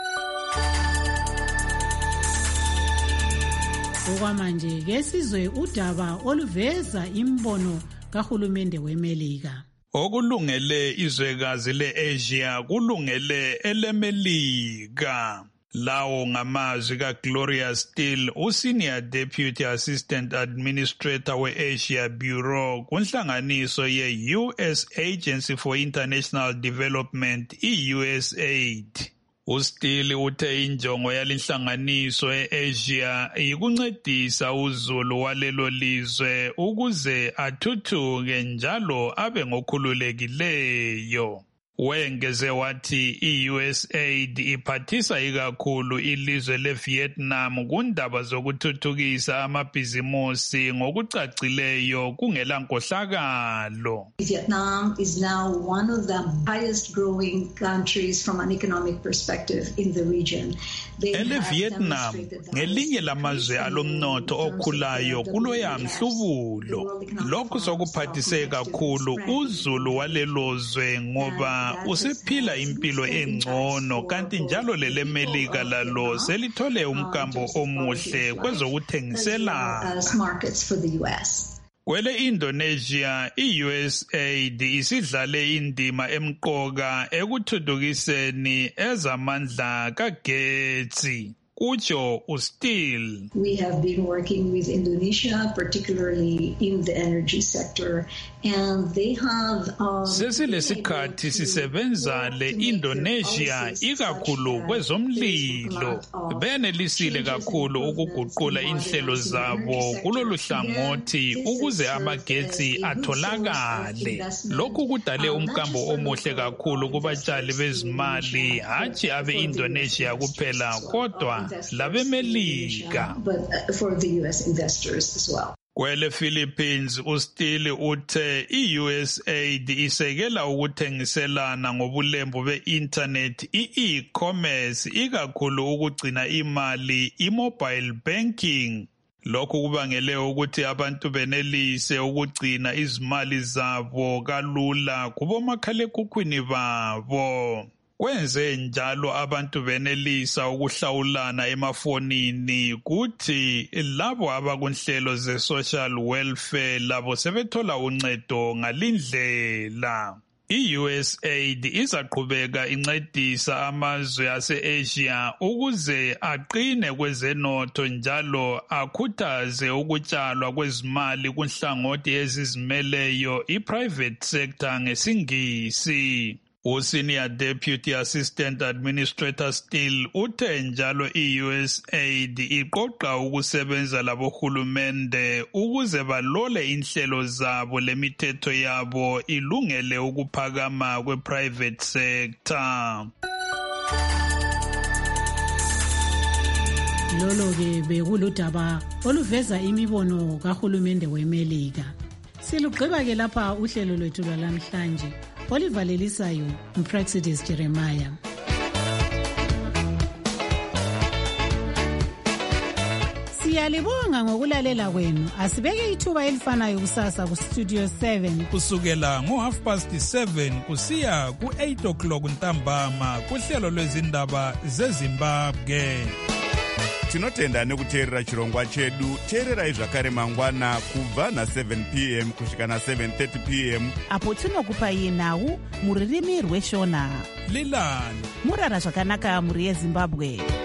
Okwamanje ke sizwe udaba oluveza imbono kahulumende weMelika. Okulungele izwekazi le-Asia kulungele eleMelika. Lawo ngamazwi kaGloria Steele, uSenior Deputy Assistant Administrator we-Asia Bureau kunhlanganiso ye-U S Agency for International Development, i-U S A I D. uSteele uthe injongo yalinhlanganiso e-Asia ikuncedisa uZulu walelo lizwe ukuze athuthuke njalo abe ngokhululekileyo. Wengeze wathi i-U S A I D iphathisa ikakhulu ilizwe leVietnam kundaba zokuthuthukisa amabhizimusi ngokucacileyo kungela nkohlakalo. Vietnam is now one of the highest growing countries from an economic perspective in the region. Ele Vietnam ngelinye lamazwe alomnotho okhulayo kuloya mhlubulo. Lokhu sokuphathise kakhulu uZulu walelozwe ngoba usephila impilo engcono kanti njalo leleMelika lalo selithole umkambo omuhle kwezokuthengiselana. Kwele Indonesia, i-U S A I D isidlale indima emqoka ekuthuthukiseni ezamandla kagetsi. Kucho uSteele. We have been working with Indonesia, particularly in the energy sector, and they have um, sesilesikhathi sisebenza le-Indonesia ikakhulu kwezomlilo. Benelisile kakhulu ukuguqula inhlelo zabo kulolu hlangothi ukuze amagetsi atholakale. Lokhu kudale umkambo omuhle kakhulu kubatshali bezimali, hatshi abe-Indonesia kuphela kodwa labeMelika. For the U S investors as well. Kwele Philippines, uSteele uthe i-U S A I D isekela ukuthengiselana ngobulembu be-internet, i-e-commerce, ikakhulu ukugcina imali, i-mobile banking. Lokhu kubangele ukuthi abantu benelise ukugcina izimali zabo kalula kubomakhalekhukhwini babo. Kwenze njalo abantu benelisa ukuhlawulana emafonini kuthi labo abakunhlelo ze-social welfare labo sebethola uncedo ngalindlela. I-U S A I D izaqhubeka incedisa amazwe ase-Asia ukuze aqine kwezenotho njalo akhuthaze ukutshalwa kwezimali kunhlangothi ezizimeleyo, i-private sector ngesingisi. U-Senior Deputy Assistant Administrator Steele uthe njalo i-U S A I D iqoqa ukusebenza labohulumende ukuze balole inhlelo zabo lemithetho yabo ilungele ukuphakama kwe-private sector. Lolo-ke bekuludaba oluveza imibono kahulumende weMelika. Silugqiba-ke lapha uhlelo lwethu lwalamhlanje. Olivalelisayo Mpraxidis Jeremiah. Siyalibonga ngokulalela kwenu. Asibeke ithuba elifanayo kusasa ku Studio seven kusukela ngo half past seven kusiya ku eight o'clock ntambama kuhlelo lwezindaba zeZimbabwe. Tinotenda nekuteerera chirongwa chedu. Teererai zvakare mangwana kubva na seven p m kusvika na seven thirty p m apo tinokupai nhau muririmi rweshona. Lilani murara zvakanaka muri yeZimbabwe.